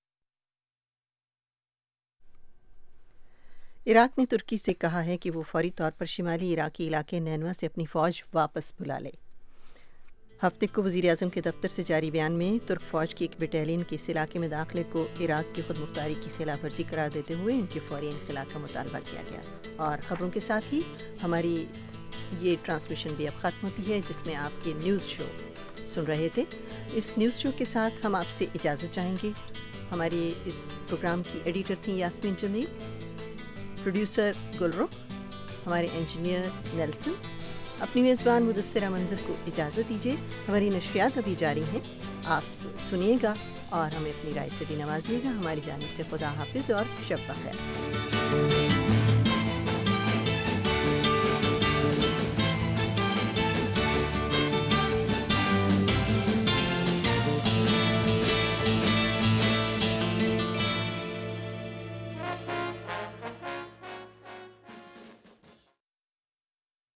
عراق نے ترکی سے کہا ہے کہ وہ فوری طور پر شمالی عراقی علاقے نینوا سے اپنی فوج واپس بلا لے۔ ہفتے کو وزیراعظم کے دفتر سے جاری بیان میں ترک فوج کی ایک بٹالین کے اس علاقے میں داخلے کو عراق کی خود مختاری کی خلاف ورزی قرار دیتے ہوئے ان کے فوری انخلاء کا مطالبہ کیا گیا. اور خبروں کے ساتھ ہی ہماری یہ ٹرانسمیشن بھی اب ختم ہوتی ہے جس میں آپ کے نیوز شو سن رہے تھے. اس نیوز شو کے ساتھ ہم آپ سے اجازت چاہیں گے. ہماری اس پروگرام کی ایڈیٹر تھیں یاسمین جمیل, پروڈیوسر گلرخ, ہمارے انجینئر نیلسن. اپنی میزبان مدثرہ منظر کو اجازت دیجیے. ہماری نشریات ابھی جاری ہیں, آپ سنیے گا اور ہمیں اپنی رائے سے بھی نوازیے گا. ہماری جانب سے خدا حافظ اور شب بخیر.